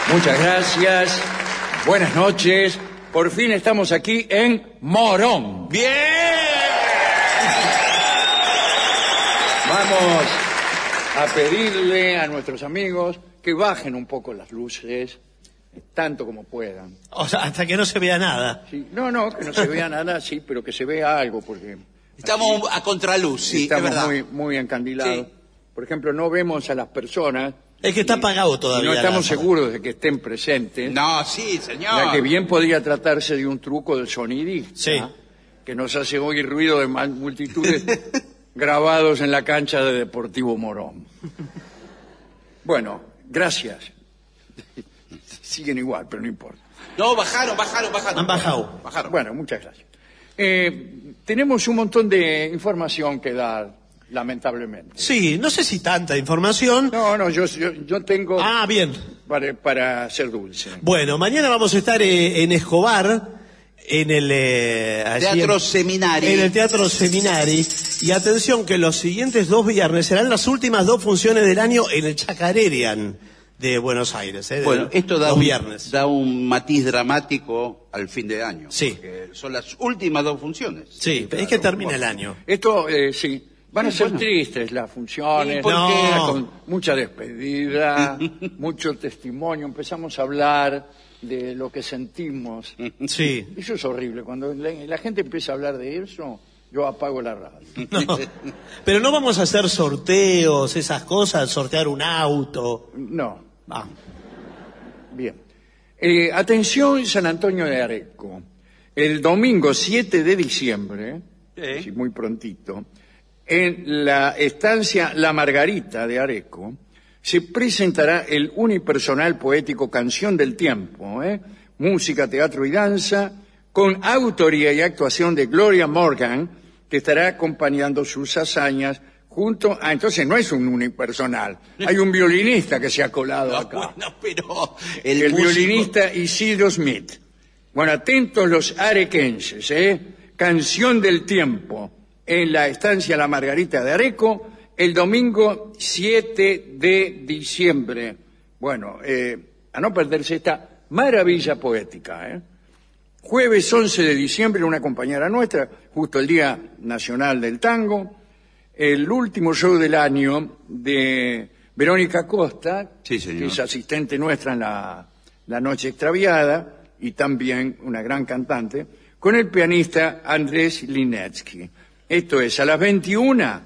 Muchas gracias. Buenas noches. Por fin estamos aquí en Morón. ¡Bien! Vamos a pedirle a nuestros amigos que bajen un poco las luces, tanto como puedan. O sea, hasta que no se vea nada. Sí. No, que no se vea nada, sí, pero que se vea algo, porque... Estamos a contraluz, sí, es estamos verdad. muy encandilados. Sí. Por ejemplo, no vemos a las personas... Es que está apagado y todavía. no estamos la- seguros de que estén presentes. No, sí, señor. Ya que bien podría tratarse de un truco del sonidista, Sí. que nos hace oír ruido de multitudes grabados en la cancha de Deportivo Morón. Bueno, gracias. Siguen igual, pero no importa. No, bajaron. Han bajado. Bajaron. Bueno, muchas gracias. Tenemos un montón de información que dar, lamentablemente. Sí, no sé si tanta información. No, yo tengo Ah, bien. para ser dulce. Bueno, mañana vamos a estar en Escobar, en el... allí Teatro Seminari. En el Teatro Seminari. Y atención que los siguientes 2 viernes serán las últimas 2 funciones del año en el Chacarerian de Buenos Aires. Bueno, esto da los viernes. da un matiz dramático al fin de año. Sí. Porque son las últimas 2 funciones. Sí, es que termina el año. Esto, sí, van a ser tristes las funciones, ¿Y por qué? con mucha despedida, mucho testimonio, empezamos a hablar de lo que sentimos. Sí. Eso es horrible, cuando la gente empieza a hablar de eso, yo apago la radio. No. Pero no vamos a hacer sorteos, esas cosas, sortear un auto. No, Ah, bien. Atención, San Antonio de Areco. El domingo 7 de diciembre, Sí. sí, muy prontito, en la estancia La Margarita de Areco, se presentará el unipersonal poético Canción del Tiempo, música, teatro y danza, con autoría y actuación de Gloria Morgan, que estará acompañando sus hazañas junto a... Entonces no es un unipersonal, hay un violinista que se ha colado acá. Bueno, pero El músico- violinista Isidro Smith. Bueno, atentos los arequenses, Canción del Tiempo, en la estancia La Margarita de Areco, el domingo 7 de diciembre. Bueno, a no perderse esta maravilla poética, Jueves 11 de diciembre, una compañera nuestra, justo el Día Nacional del Tango, el último show del año de Verónica Costa, Sí, señor. que es asistente nuestra en la Noche Extraviada, y también una gran cantante, con el pianista Andrés Linetsky. Esto es a las 21,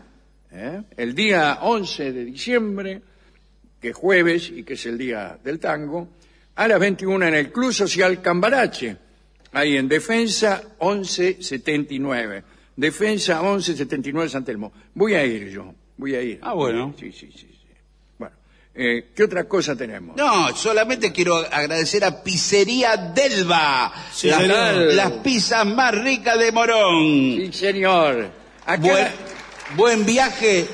el día 11 de diciembre, que es jueves y que es el Día del Tango, a las 21 en el Club Social Cambarache, ahí en Defensa 1179. Defensa 1179 San Telmo. Voy a ir yo, voy a ir. Ah, bueno. Sí. Bueno, ¿qué otra cosa tenemos? No, solamente quiero agradecer a Pizzería Delva. Sí, señor. Las pizzas más ricas de Morón. Sí, señor. Acá, Buen viaje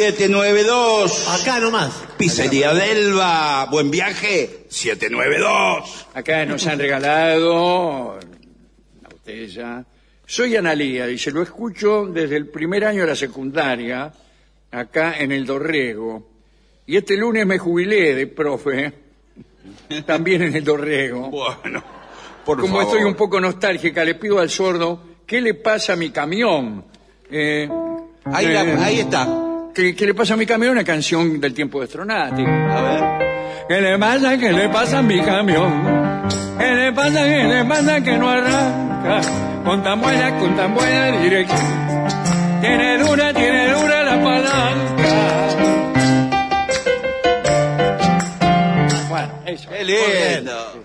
792. acá nomás. Pizzería Delva. Buen viaje 792. acá nos han regalado una botella. Soy Analía, dice, lo escucho desde el primer año de la secundaria, acá en el Dorrego. Y este lunes me jubilé de profe, también en el Dorrego. Bueno, por Como favor. estoy un poco nostálgica, le pido al sordo, ¿qué le pasa a mi camión? Ahí está. ¿Qué le pasa a mi camión? Una canción del tiempo de Stronati. A ver. ¿Qué le pasa? ¿Qué le pasa a mi camión? ¿Qué le pasa? ¿Qué le pasa que no arranca? Con tan buena dirección. Tiene dura la palanca. Bueno, eso. Qué lindo.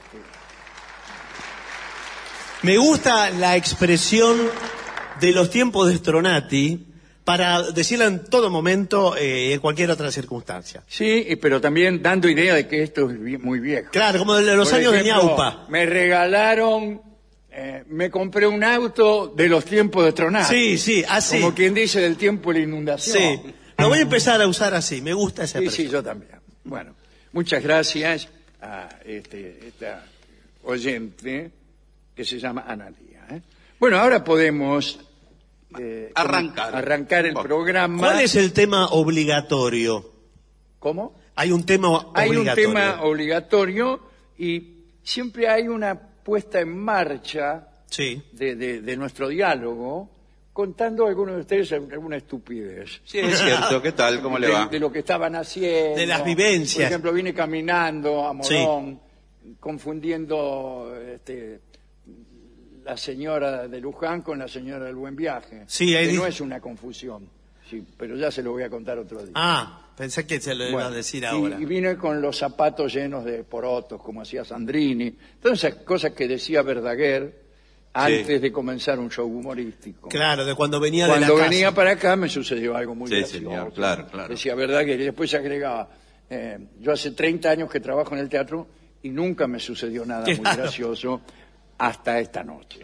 Me gusta la expresión de los tiempos de Stronati para decirla en todo momento y en cualquier otra circunstancia. Sí, pero también dando idea de que esto es muy viejo. Claro, como de los Por años ejemplo, de Ñaupa. Me regalaron, me compré un auto de los tiempos de Stronati. Sí, así. Como quien dice del tiempo de la inundación. Sí. Lo voy a empezar a usar así. Me gusta esa Sí, expresión. yo también. Bueno, muchas gracias a esta oyente que se llama Analía. Bueno, ahora podemos arrancar el programa. ¿Cuál es el tema obligatorio? ¿Cómo? Hay un tema Hay obligatorio. un tema obligatorio y siempre hay una puesta en marcha Sí. de nuestro diálogo, contando a algunos de ustedes alguna estupidez. Sí, es cierto. ¿Qué tal? ¿Cómo le va? De lo que estaban haciendo. De las vivencias. Por ejemplo, vine caminando a Morón, confundiendo la señora de Luján con la señora del Buen Viaje. Sí, ahí que no dice- es una confusión, sí, pero ya se lo voy a contar otro día. Pensé que se lo iba Bueno, a decir ahora. y vine con los zapatos llenos de porotos, como hacía Sandrini. Todas esas cosas que decía Verdaguer antes de comenzar un show humorístico. Claro, de cuando venía de la Cuando casa. venía para acá me sucedió algo muy Sí, gracioso. señor, claro, claro. Decía Verdaguer y después se agregaba, yo hace 30 años que trabajo en el teatro y nunca me sucedió nada muy Claro. gracioso hasta esta noche.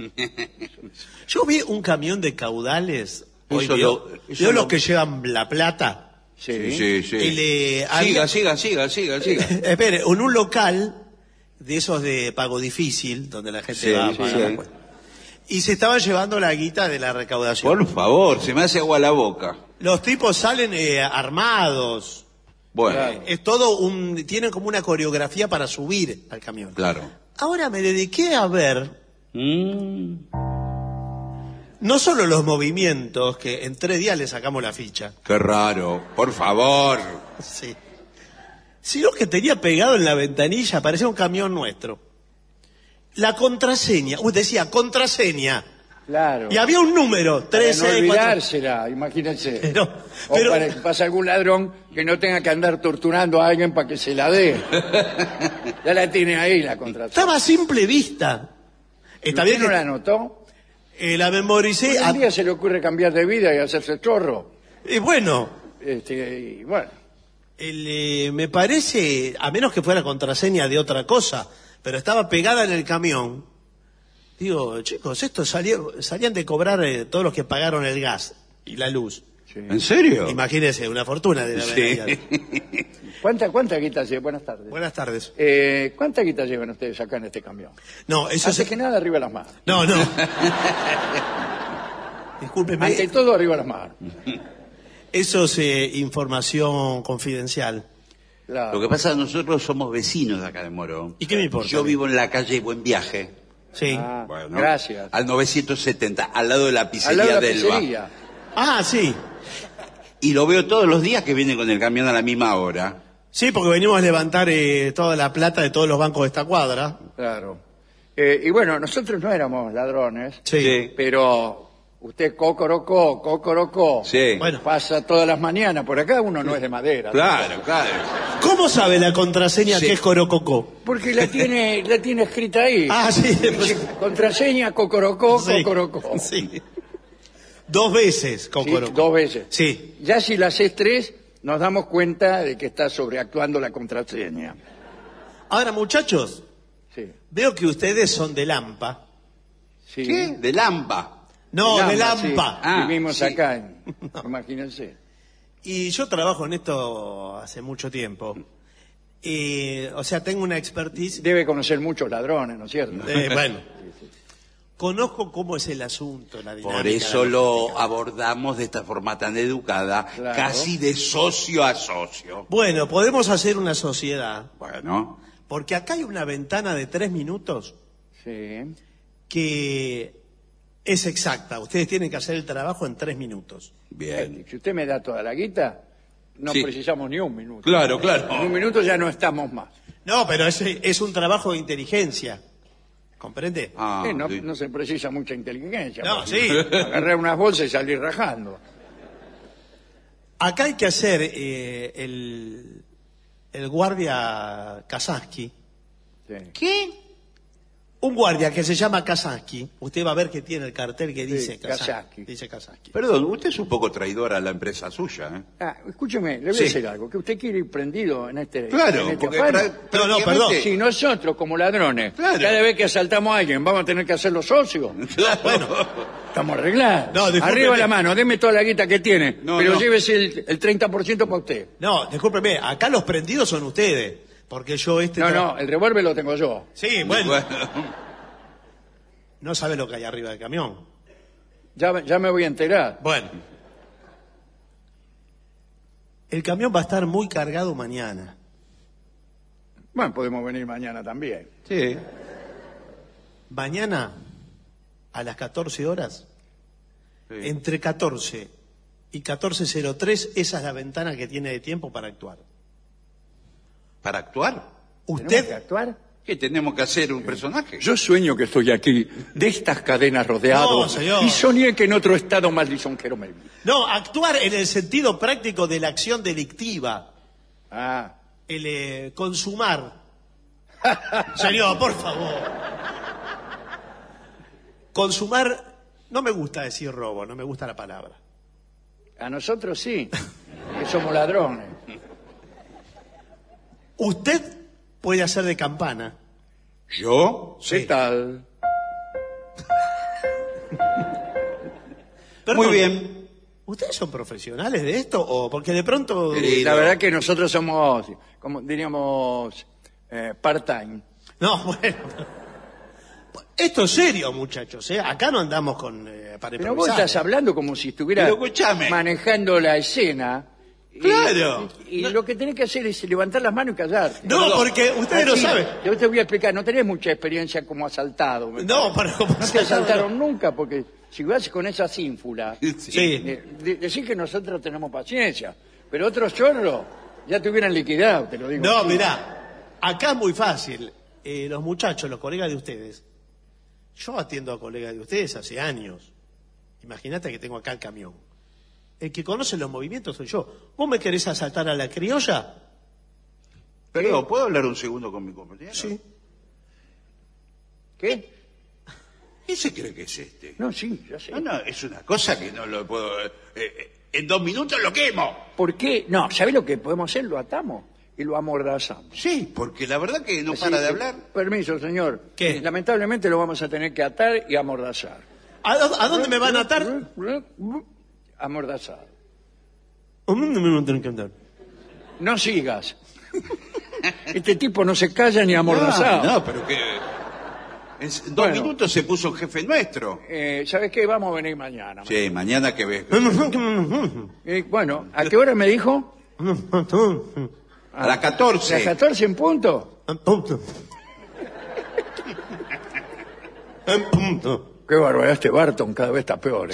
Yo vi un camión de caudales. Hoy Eso vio, lo- eso vio los lo- que llevan la plata. Sí. Sí. Y le había- Siga. Espere, en un local de esos de pago difícil, donde la gente Sí, va a sí, pagar sí. la cuenta. Y se estaban llevando la guita de la recaudación. Por favor, se me hace agua la boca. Los tipos salen armados. Bueno, Claro. Es todo tienen como una coreografía para subir al camión. claro. Ahora me dediqué a ver Mm, no solo los movimientos, que en 3 días le sacamos la ficha, qué raro. Por favor. sí, sino que tenía pegado en la ventanilla, parecía un camión nuestro, la contraseña. Decía contraseña. Claro. Y había un número, Para 3, no 6, 4. olvidársela, imagínense. Pero- O pero- para que pase algún ladrón que no tenga que andar torturando a alguien para que se la dé. Ya la tiene ahí la contraseña. Estaba a simple vista. Está bien ¿Usted no que la anotó? la memoricé. Hoy en día se le ocurre cambiar de vida y hacerse chorro. Bueno, Y bueno, me parece, a menos que fuera contraseña de otra cosa, pero estaba pegada en el camión. Digo, chicos, estos salían de cobrar todos los que pagaron el gas y la luz. sí. ¿En serio? Imagínense, una fortuna de la Sí. ¿Cuánta guita llevan? Buenas tardes. Buenas tardes. ¿Cuánta guita llevan ustedes acá en este camión? No, eso Antes que nada, arriba las manos. No. Discúlpeme, Ante todo, arriba las manos. eso es información confidencial. Claro. Lo que pasa es que nosotros somos vecinos de acá de Morón. ¿Y qué me importa? Yo vivo en la calle Buen Viaje. Sí. Ah, Bueno, gracias. Al 970, al lado de la Al pizzería lado de la del Elba. pizzería. Sí. Y lo veo todos los días que viene con el camión a la misma hora. Sí, porque venimos a levantar toda la plata de todos los bancos de esta cuadra. Claro. Y bueno, nosotros no éramos ladrones, Sí. pero usted cocorocó, Sí. Bueno. pasa todas las mañanas por acá, uno no es de madera. Claro. ¿Cómo sabe la contraseña Sí. que es Corococó? Porque la tiene escrita ahí. Sí. Dice, contraseña cocorocó. Sí. 2 veces, Sí, Cocorocó. 2 veces. Sí. Ya si la haces 3, nos damos cuenta de que está sobreactuando la contraseña. Ahora, muchachos, Sí. veo que ustedes son de Lampa. Sí. ¿Qué? De Lampa. No, de Lamba, Lampa. sí. Ah, Vivimos sí. acá, imagínense. Y yo trabajo en esto hace mucho tiempo. O sea, tengo una expertise. Debe conocer muchos ladrones, ¿no es cierto? Bueno, conozco cómo es el asunto, la dinámica. Por eso lo abordamos de esta forma tan educada, Claro. casi de socio a socio. Bueno, podemos hacer una sociedad, Bueno, porque acá hay una ventana de 3 minutos Sí. que es exacta. Ustedes tienen que hacer el trabajo en 3 minutos. bien. Si usted me da toda la guita, no Sí. precisamos ni un minuto. Claro. En un minuto ya no estamos más. No, pero es un trabajo de inteligencia. ¿Comprende? Ah, No, sí. no se precisa mucha inteligencia. No, porque sí. Agarrar unas bolsas y salir rajando. Acá hay que hacer el guardia Kazansky. Sí. ¿Qué? Un guardia que se llama Kazansky. Usted va a ver que tiene el cartel que dice Kazansky. Kazansky. Dice Kazansky. Perdón, usted es un poco traidor a la empresa suya, ¿eh? Escúcheme, le voy Sí. a decir algo, que usted quiere ir prendido en este Claro, en este porque afán. No, perdón. Si nosotros, como ladrones, Claro. cada vez que asaltamos a alguien, vamos a tener que hacer los socios. Bueno, Estamos arreglados. No, discúlpeme. Arriba la mano, deme toda la guita que tiene, No, pero no. llévese el 30% para usted. no, discúlpeme, acá los prendidos son ustedes. Porque yo No, el revólver lo tengo yo. Sí, bueno, no sabe lo que hay arriba del camión. Ya me voy a enterar. Bueno. El camión va a estar muy cargado mañana. Bueno, podemos venir mañana también. Sí. Mañana, a las 14 horas, Sí. entre 14 y 14:03, esa es la ventana que tiene de tiempo para actuar. ¿Para actuar? ¿Tenemos Usted, que actuar? ¿Qué tenemos que hacer un personaje? Yo sueño que estoy aquí, de estas cadenas rodeado, No, señor. y soñé que en otro estado más lisonjero me vi. no, actuar en el sentido práctico de la acción delictiva, Ah, el consumar. Señor, por favor. Consumar, no me gusta decir robo, no me gusta la palabra. a nosotros sí, que somos ladrones. Usted puede hacer de campana. ¿Yo? ¿Qué tal? Perdón, Muy bien. ¿Ustedes son profesionales de esto? ¿O porque de pronto... Sí. La verdad que nosotros somos, como diríamos, part-time. No, bueno. Esto es serio, muchachos, ¿eh? Acá no andamos con para Pero vos improvisar. estás hablando como si estuvieras Pero escuchame. manejando la escena. Claro. Y lo que tenés que hacer es levantar las manos y callarte. No, porque ustedes no Así, saben. Yo te voy a explicar, no tenés mucha experiencia como asaltado. No, pero como No te asaltaron nunca, porque si vas con esa sínfula, Sí. decís que nosotros tenemos paciencia, pero otros chorros ya te hubieran liquidado, te lo digo. No, así. mirá, acá es muy fácil. Los muchachos, los colegas de ustedes, yo atiendo a colegas de ustedes hace años. Imagínate que tengo acá el camión. El que conoce los movimientos soy yo. ¿Vos me querés asaltar a la criolla? Pero, ¿puedo hablar un segundo con mi compañero? Sí. ¿Qué? ¿Qué se cree que es este? No, sí, ya sé. No, es una cosa que no lo puedo... en 2 minutos lo quemo. ¿Por qué? No, ¿sabés lo que podemos hacer? Lo atamos y lo amordazamos. Sí, porque la verdad que no Así para de que, hablar. Permiso, señor. ¿Qué? Lamentablemente lo vamos a tener que atar y amordazar. ¿A dónde me van a atar? Amordazado. ¿A dónde me van a tener que atar? No sigas. Este tipo no se calla ni amordazado. No, pero que... En 2 Bueno. minutos se puso un jefe nuestro. ¿Sabes qué? Vamos a venir mañana. Sí, mañana que ves. Bueno, ¿a qué hora me dijo? A las 14. ¿A las 14 en punto? En punto. En punto. Qué barbaridad, este Barton cada vez está peor.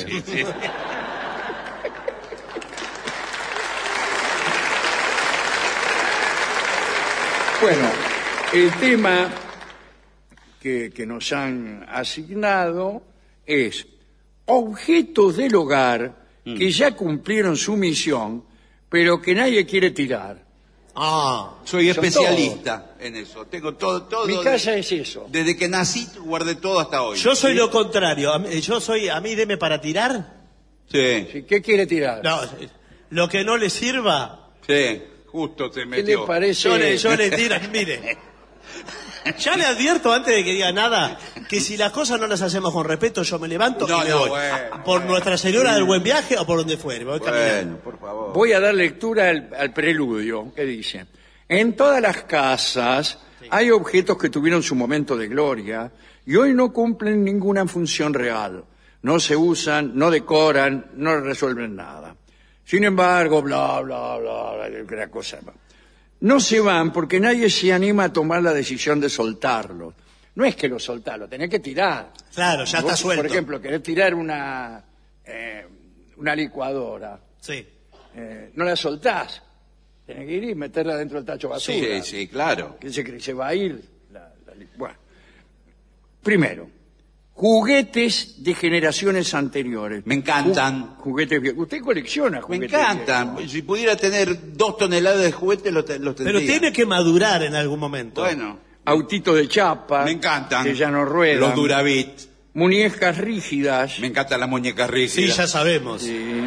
Bueno, el tema que nos han asignado es objetos del hogar que ya cumplieron su misión, pero que nadie quiere tirar. Ah, Soy Son especialista en eso. Tengo todo. Mi casa es eso. Desde que nací guardé todo hasta hoy. yo soy lo contrario. A mí deme para tirar. Sí, ¿Sí? ¿Qué quiere tirar? No, lo que no le sirva, sí. Justo se ¿Qué metió. le parece? yo le tiro. Mire, ya le advierto antes de que diga nada que si las cosas no las hacemos con respeto, yo me levanto No, y me no, voy. bueno, Por Nuestra Señora del Buen Viaje o por donde fuere. Me voy caminando. Bueno, por favor. Voy a dar lectura al preludio que dice: en todas las casas hay objetos que tuvieron su momento de gloria y hoy no cumplen ninguna función real. No se usan, no decoran, no resuelven nada. Sin embargo, bla, bla, bla, bla, la cosa. No se van porque nadie se anima a tomar la decisión de soltarlos. No es que lo soltás, lo tenés que tirar. Claro, ya está Vos, suelto. Por ejemplo, querés tirar una licuadora. Sí. No la soltás. Tenés que ir y meterla dentro del tacho de basura. Sí, claro. ¿Quién se cree que se va a ir? Bueno. Primero, juguetes de generaciones anteriores. Me encantan. Juguetes viejos. Usted colecciona Me juguetes encantan. viejos. Si pudiera tener 2 toneladas de juguetes, los tendría. Pero tiene que madurar en algún momento. Bueno, Autitos de chapa. me encantan. Que ya no ruedan. Los Duravit. Muñecas rígidas. Me encantan las muñecas Sí, rígidas. ya sabemos. Sí.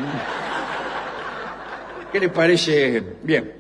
¿Qué le parece? Bien.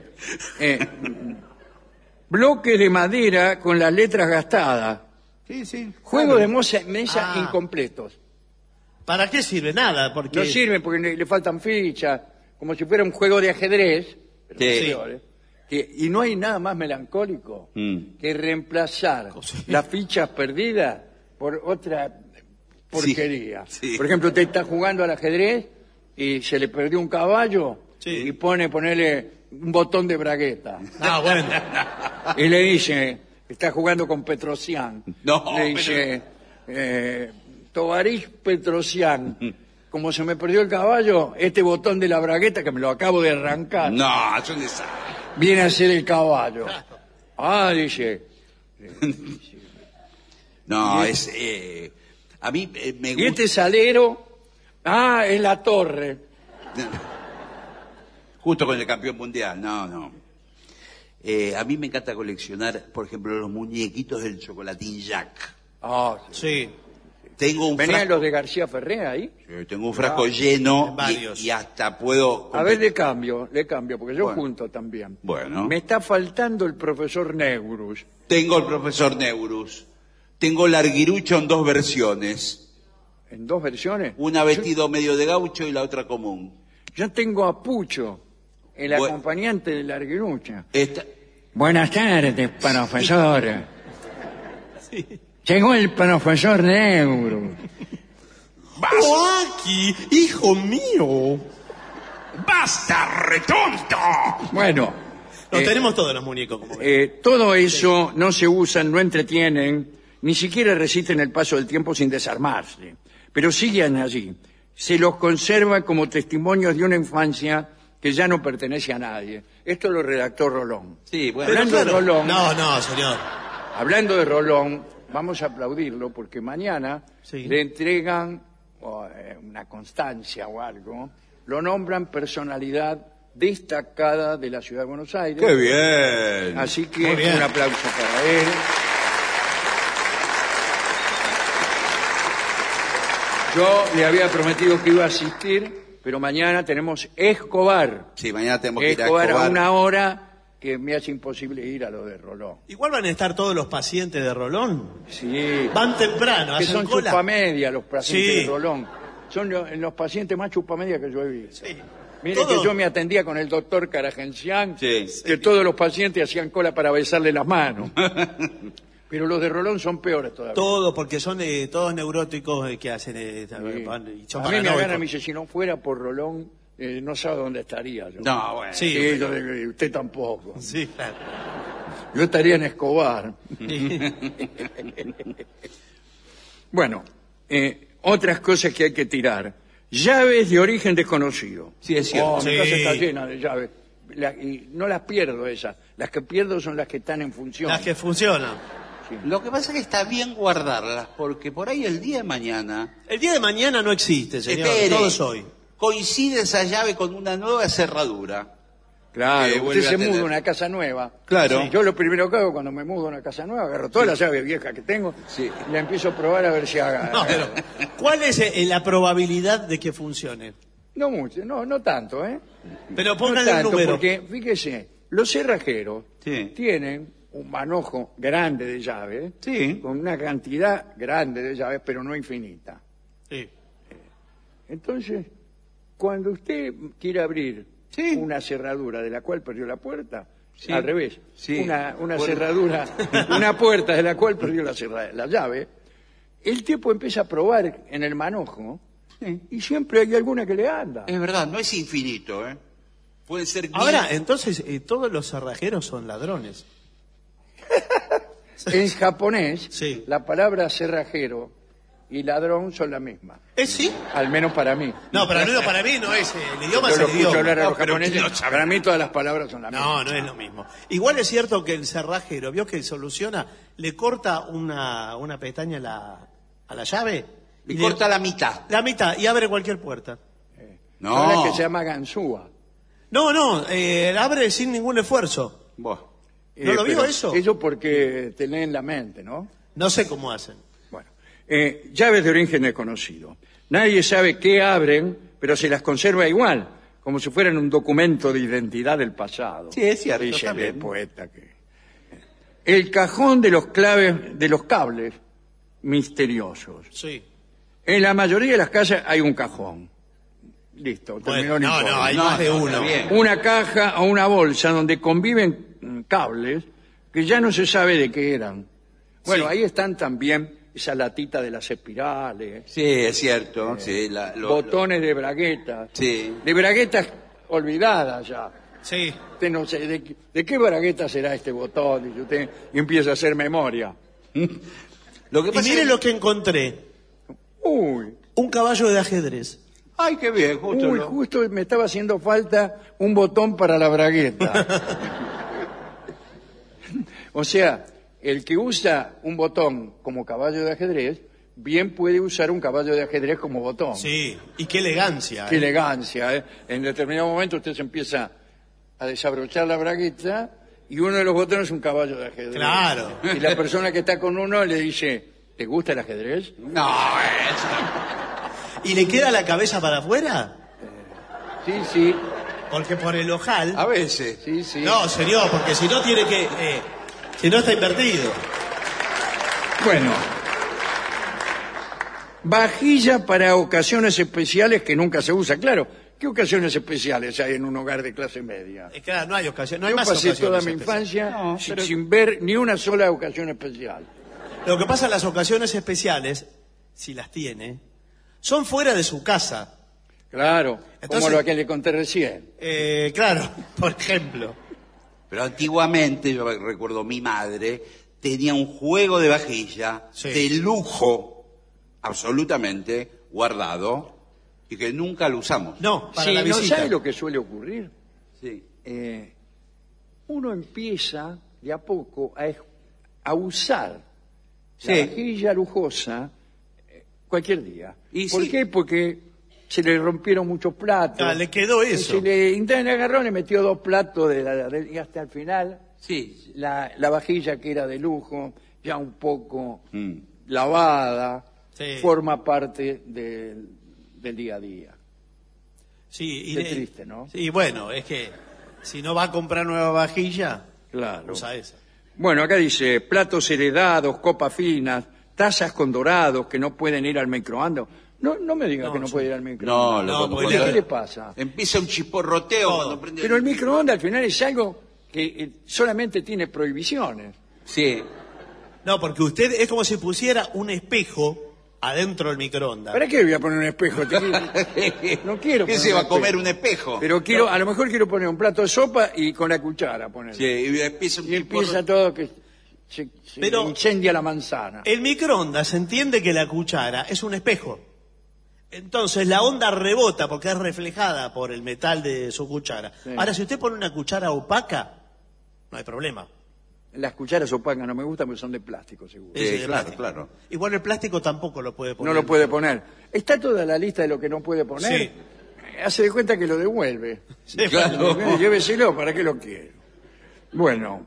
Bloques de madera con las letras gastadas. Sí. Juegos de mesa Ah. incompletos. ¿Para qué sirve? Nada, porque... No sirven porque le faltan fichas, como si fuera un juego de ajedrez. Pero Sí. peor, ¿eh? Y no hay nada más melancólico que reemplazar Sí. las fichas perdidas por otra porquería. Sí. Por ejemplo, usted está jugando al ajedrez y se le perdió un caballo Sí. y ponerle un botón de bragueta. Ah, bueno. Y le dice, está jugando con Petrosian. No, le dice, Tovarish Petrosian, como se me perdió el caballo, este botón de la bragueta que me lo acabo de arrancar, No, es un desastre. viene a ser el caballo. Ah, dice. No, es... a mí me Y gusta... este salero, es la torre. Justo con el campeón mundial, no. A mí me encanta coleccionar, por ejemplo, los muñequitos del chocolatín Jack. Ah, Sí. Tengo un ¿Venían frasco, los de García Ferré ahí? tengo un frasco lleno varios. y hasta puedo... A ver, le cambio, porque yo Bueno. junto también. Bueno. Me está faltando el profesor Neurus. Tengo el profesor Neurus. Tengo Larguirucho en 2 versiones. ¿En 2 versiones? Una vestido medio de gaucho y la otra común. Yo tengo a Pucho, el Bu- acompañante de Larguirucha. Esta... Buenas tardes, profesor. Llegó el profesor Neurus. ¡Joaquín, hijo mío! ¡Basta, retonto! Bueno, Los tenemos todos los muñecos, como ven. todo eso no se usan, no entretienen, ni siquiera resisten el paso del tiempo sin desarmarse, pero siguen allí. Se los conserva como testimonios de una infancia que ya no pertenece a nadie. Esto lo redactó Rolón. Sí, bueno. Hablando de Rolón, No, señor. hablando de Rolón, vamos a aplaudirlo porque mañana Sí. le entregan una constancia o algo, lo nombran personalidad destacada de la ciudad de Buenos Aires. ¡Qué bien! Así que Muy bien. un aplauso para él. Yo le había prometido que iba a asistir, pero mañana tenemos Escobar. Sí, mañana tenemos que ir a Escobar Escobar. a una hora que me hace imposible ir a lo de Rolón. Igual van a estar todos los pacientes de Rolón. Sí, Van temprano, que hacen son cola. chupamedia los pacientes Sí. de Rolón. Son los pacientes más chupamedia que yo he visto. Sí. Mire Todo- que yo me atendía con el doctor Caragencián, Sí. que todos los pacientes hacían cola para besarle las manos. Pero los de Rolón son peores todavía. Todo, porque son todos neuróticos que hacen. Sí. Y son A mí me paranoicos. agarra y me dice, si no fuera por Rolón, no sabe dónde estaría yo. No, bueno. Sí. Sí, usted tampoco. Sí, claro. Yo estaría en Escobar. Bueno, otras cosas que hay que tirar. Llaves de origen desconocido. Sí, es cierto. Mi Sí. casa está llena de llaves. Y no las pierdo esas. Las que pierdo son las que están en función. Las que funcionan. Lo que pasa es que está bien guardarlas, porque por ahí el día de mañana... El día de mañana no existe, señor. Espere, Todo es hoy. coincide esa llave con una nueva cerradura. Claro, Que usted vuelve se a tener. muda a una casa nueva. Claro. Sí, yo lo primero que hago cuando me mudo a una casa nueva, agarro todas las llaves viejas que tengo Sí. y la empiezo a probar a ver si haga. No, pero, ¿cuál es la probabilidad de que funcione? No mucho, no tanto, ¿eh? Pero No póngale un tanto, número. porque, fíjese, los cerrajeros Sí. tienen un manojo grande de llaves, Sí. con una cantidad grande de llaves, pero no infinita. Sí. Entonces, cuando usted quiere abrir Sí. una cerradura de la cual perdió la puerta, Sí. al revés, Sí. una Bueno. cerradura, una puerta de la cual perdió la llave, el tipo empieza a probar en el manojo y siempre hay alguna que le anda. Es verdad, no es infinito, ¿eh? Pueden ser mil. Ahora, entonces, todos los cerrajeros son ladrones. En japonés, Sí. la palabra cerrajero y ladrón son la misma, ¿Sí? al menos para mí. No, pero al menos para mí no es. El idioma Yo es lo el escucho idioma. hablar a los No, pero japoneses, usted no sabe. para mí todas las palabras son las mismas. No es lo mismo. Igual es cierto que el cerrajero, vio que soluciona, le corta una pestaña a la llave. Y corta la mitad. la mitad y abre cualquier puerta. Ahora No. que se llama ganzúa. No, abre sin ningún esfuerzo. Buah. ¿No lo vio pero eso? Eso porque tenés en la mente, ¿no? No sé cómo hacen. Bueno, llaves de origen desconocido. Nadie sabe qué abren, pero se las conserva igual, como si fueran un documento de identidad del pasado. Sí, es cierto, Dice está el bien. poeta que... El cajón de los claves, de los cables misteriosos. Sí. En la mayoría de las casas hay un cajón. Listo, terminó el informe. hay No, más de no, uno. está bien. Una caja o una bolsa donde conviven cables que ya no se sabe de qué eran. Bueno, Sí. ahí están también esa latita de las espirales, Sí, es cierto. Sí, botones de braguetas, Sí. de braguetas olvidadas ya. Sí. Usted no sé, ¿de qué bragueta será este botón? Dice usted, y empieza a hacer memoria. Lo que Y pasa mire es... lo que encontré. Uy, Un caballo de ajedrez. Ay, qué bien, justo. uy, lo- justo me estaba haciendo falta un botón para la bragueta. O sea, el que usa un botón como caballo de ajedrez, bien puede usar un caballo de ajedrez como botón. Sí. Y qué elegancia. Qué elegancia, ¿eh? En determinado momento usted se empieza a desabrochar la bragueta y uno de los botones es un caballo de ajedrez. Claro. Y la persona que está con uno le dice, ¿te gusta el ajedrez? No, ¿Y le queda la cabeza para afuera? Sí, sí, Porque por el ojal... a veces. sí, sí. No, señor, porque si no tiene que... si no está invertido. Bueno. Vajilla para ocasiones especiales que nunca se usa. Claro, ¿qué ocasiones especiales hay en un hogar de clase media? Claro, no hay ocasión, no hay Yo más pasé ocasiones toda mi especiales. infancia No, pero- sin ver ni una sola ocasión especial. Lo que pasa en las ocasiones especiales, si las tiene, son fuera de su casa. Claro, Entonces- como lo que le conté recién. Claro, por ejemplo. Pero antiguamente, yo recuerdo mi madre, tenía un juego de vajilla Sí. de lujo, absolutamente, guardado, y que nunca lo usamos. No, para Sí, la ¿no visita. sabe lo que suele ocurrir? Sí. Uno empieza de a poco a usar Sí. la vajilla lujosa cualquier día. Y ¿Por sí. qué? Porque se le rompieron muchos platos. Ah, le quedó Y eso. se le agarró, le metió 2 platos y hasta el final Sí. la vajilla que era de lujo, ya un poco Mm. lavada, Sí. forma parte del día a día. Sí, Qué triste, ¿no? Sí, bueno, es que si no va a comprar nueva vajilla, Claro. usa esa. Bueno, acá dice platos heredados, copas finas, tazas con dorados que no pueden ir al microondas. No me diga No, que no sí. puede ir al microondas. No, No, cuando porque pone- ¿Qué le pasa? Empieza un chisporroteo Todo. cuando prende... Pero el microondas al final es algo que solamente tiene prohibiciones. Sí. No, porque usted es como si pusiera un espejo adentro del microondas. ¿Para qué voy a poner un espejo? No quiero ¿Qué poner se va un a comer espejo. un espejo? Pero a lo mejor quiero poner un plato de sopa y con la cuchara poner. Sí, y empieza un Y empieza todo que se Pero- incendia la manzana. El microondas entiende que la cuchara es un espejo. Entonces la onda rebota porque es reflejada por el metal de su cuchara. Sí. Ahora, si usted pone una cuchara opaca, no hay problema. Las cucharas opacas no me gustan porque son de plástico, seguro. Sí, Ese de claro, plástico. claro. Igual el plástico tampoco lo puede No poner. lo puede poner. ¿Está toda la lista de lo que no puede poner? Sí. Hace de cuenta que lo devuelve. Sí, Claro. Lléveselo, ¿para qué lo quiero? Bueno,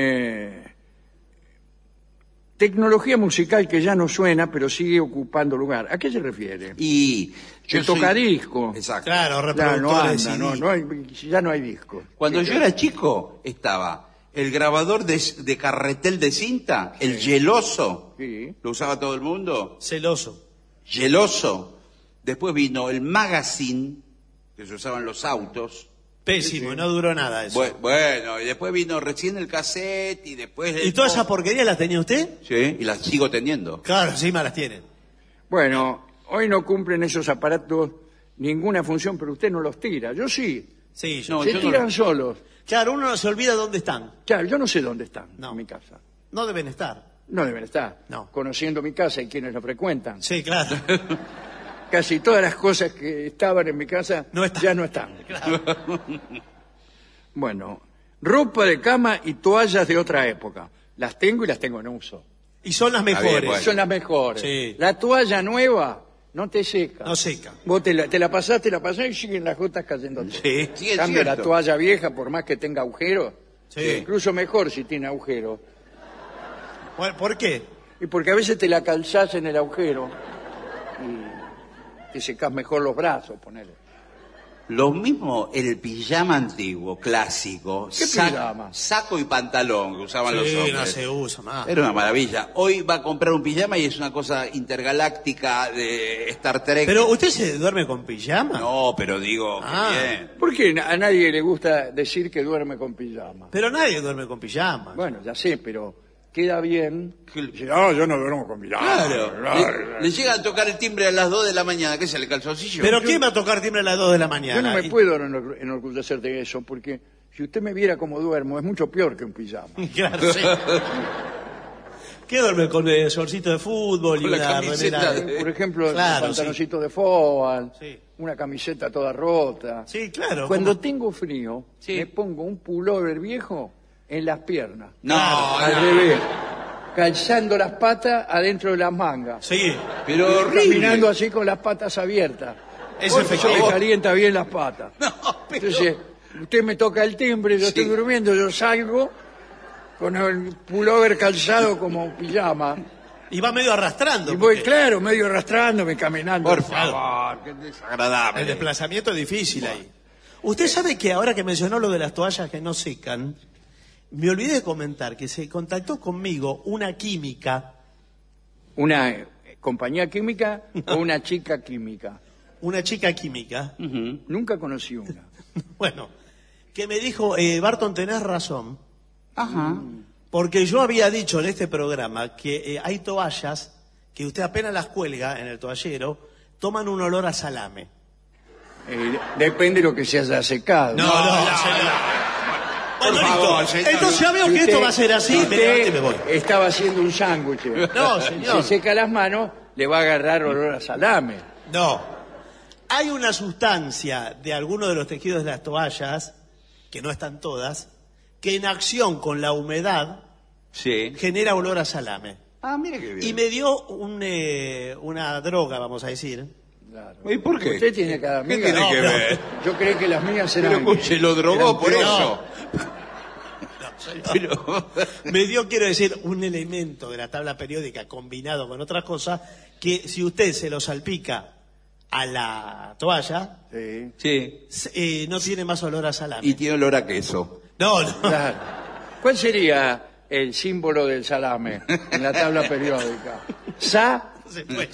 tecnología musical que ya no suena, pero sigue ocupando lugar. ¿A qué se refiere? Y El tocadisco. Exacto. Claro, Ya no reproductores anda, CD. ya no hay discos. Cuando yo era chico, estaba el grabador de carretel de cinta, el geloso, Sí. lo usaba todo el mundo, Celoso. geloso. Después vino el magazine, que se usaba en los autos. Pésimo, no duró nada eso. Bueno, y después vino recién el cassette y después... ¿Y todas esas porquerías las tenía usted? Sí, y las sigo teniendo. Claro, encima las tienen. Bueno, hoy no cumplen esos aparatos ninguna función, pero usted no los tira. Yo sí. Sí, No, Se yo tiran solos. Claro, uno no se olvida dónde están. Claro, yo no sé dónde están No. en mi casa. No deben estar. No deben estar. No. Conociendo mi casa y quienes la frecuentan. Sí, claro. Casi todas las cosas que estaban en mi casa No están. ya no están. Claro. Bueno, ropa de cama y toallas de otra época. Las tengo y las tengo en uso. Y son las bien, mejores. bueno. Son las mejores. Sí. La toalla nueva no te seca. No seca. Vos te la pasás y siguen las gotas cayendo. Sí, sí, es Cambio la cierto. toalla vieja, por más que tenga agujeros. Sí. Incluso mejor si tiene agujeros. Bueno, ¿por qué? Y porque a veces te la calzás en el agujero y te secás mejor los brazos, ponele. Lo mismo el pijama antiguo, clásico. ¿Qué pijama? Saco y pantalón que usaban los Sí, hombres. no se usa más. Era una maravilla. Hoy va a comprar un pijama y es una cosa intergaláctica de Star Trek. Pero, ¿usted se duerme con pijama? No, pero digo, qué Ah. bien. ¿Por qué a nadie le gusta decir que duerme con pijama? Pero nadie duerme con pijama. Bueno, ya sé, pero queda bien. ¿Qué- Dice, no, yo no duermo con pijama. Claro. Le llega a tocar el timbre a las 2 de la mañana. ¿Qué es el calzoncillo? ¿Pero quién va a tocar timbre a las 2 de la mañana? Yo no me puedo enorgullecer de eso, porque Si usted me viera como duermo, es mucho peor que un pijama. Claro, sí. ¿Qué duerme con el shortcito de fútbol y Con la una camiseta remera? de- Por ejemplo, Claro, un pantaloncito de fóbal, Sí. una camiseta toda rota. Sí, claro. Cuando ¿cómo? tengo frío, Sí. me pongo un pullover viejo en las piernas. No, Al no. revés. Calzando las patas adentro de las mangas. Sí, Pero Y horrible. caminando así con las patas abiertas. es Eso efectivo. me calienta bien las patas. No, pero... Entonces, usted me toca el timbre, yo estoy Sí. durmiendo, yo salgo con el pullover calzado como un pijama. Y va medio arrastrando. Y voy, porque claro, medio arrastrándome, caminando. Por favor, qué desagradable. el desplazamiento es difícil ahí. Usted sabe que ahora que mencionó lo de las toallas que no secan, me olvidé de comentar que se contactó conmigo una química, ¿Una compañía química o una chica química? una chica química, Ujú. Nunca conocí una. bueno, que me dijo, Barton, tenés razón, Ajá. porque yo había dicho en este programa que hay toallas que usted apenas las cuelga en el toallero, toman un olor a salame. Depende de lo que se haya secado. señor. Bueno, Por favor, listo. señor. Entonces ya veo Si que esto usted- va a ser así, si me levanto y usted me voy. estaba haciendo un sándwich. No, Si señor. se seca las manos, le va a agarrar olor a salame. No. Hay una sustancia de algunos de los tejidos de las toallas, que no están todas, que en acción con la humedad Sí. genera olor a salame. Ah, mire qué bien. Y me dio una droga, vamos a decir. Claro. ¿Y por qué? Usted tiene cada ¿Qué amiga. tiene No, que pero- ver? Yo creí que las mías eran. Pero escuche, lo drogó eran por peores. eso. Pero... Me dio, quiero decir, un elemento de la tabla periódica combinado con otra cosa, que si usted se lo salpica a la toalla, Sí, Sí. no tiene más olor a salame. Y tiene olor a queso. No, no. claro. ¿Cuál sería el símbolo del salame en la tabla periódica? Sa, Se puede.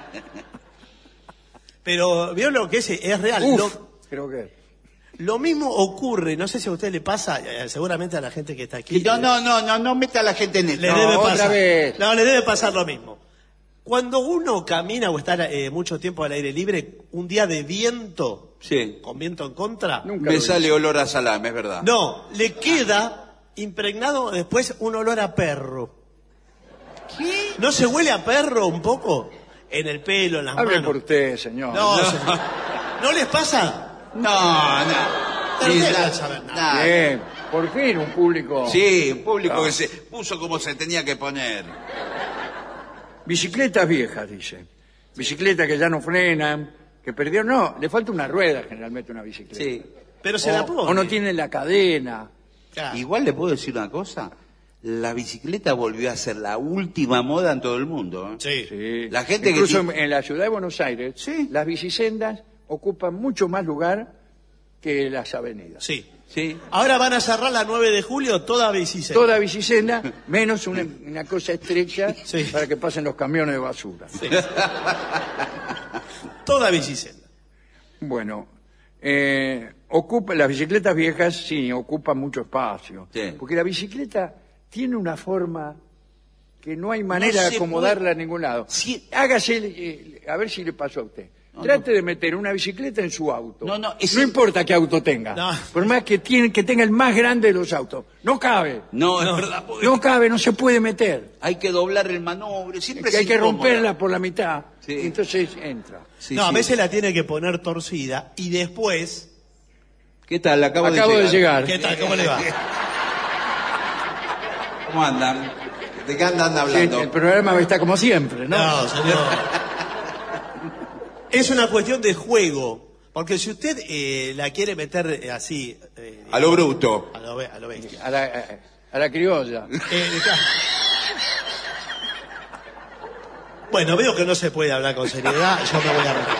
Pero vio lo que es real. uf, creo que. Lo mismo ocurre, no sé si a usted le pasa, seguramente a la gente que está aquí. No meta a la gente en esto. Le No, debe otra pasar. vez. No, le debe pasar lo mismo. Cuando uno camina o está mucho tiempo al aire libre, un día de viento, Sí. con viento en contra, Nunca Me lo sale olor a salame, es verdad. no, le queda impregnado después un olor a perro. ¿Qué? ¿No se huele a perro un poco? En el pelo, en las Hable manos. por usted, señor. No, señor. ¿No les pasa? No. Pero Sí, ustedes da- no saben nada. nada. Bien, por fin un público. Sí, un público Ah. que se puso como se tenía que poner. Bicicletas viejas, dice. Bicicletas que ya no frenan, que perdieron. No, le falta una rueda generalmente a una bicicleta. Sí. Pero se la pone. O no tienen la cadena. Claro. Igual le puedo decir una cosa. La bicicleta volvió a ser la última moda en todo el mundo. ¿eh? Sí. Sí. La gente que Incluso tiene- en la ciudad de Buenos Aires, Sí. las bicisendas ocupan mucho más lugar que las avenidas. Sí. Sí. Ahora van a cerrar la 9 de julio toda bicicleta. Toda bicisenda, menos una cosa estrecha Sí. para que pasen los camiones de basura. Toda bicicleta. Bueno, las bicicletas viejas sí ocupan mucho espacio, Sí. porque la bicicleta tiene una forma que no hay manera de se acomodarla puede- a ningún lado. Sí. Hágase, a ver si le pasó a usted. Trate de meter una bicicleta en su auto. No, No ese- importa qué auto tenga. No. Por más que tenga el más grande de los autos. No cabe. No, No. es verdad. porque No cabe, no se puede meter. Hay que doblar el manubrio. Siempre Que hay es que incómodo. romperla por la mitad. Sí. Y entonces entra. Sí, no, a sí. veces la tiene que poner torcida y después... ¿Qué tal? Acabo de llegar. ¿Qué tal? ¿Cómo le va? ¿Cómo andan? ¿De qué andan Sí, hablando? el programa está como siempre, ¿no? No, señor. Es una cuestión de juego. Porque si usted la quiere meter así... A lo bruto. a lo bestia. A la criolla. Bueno, veo que no se puede hablar con seriedad, yo me voy a retirar.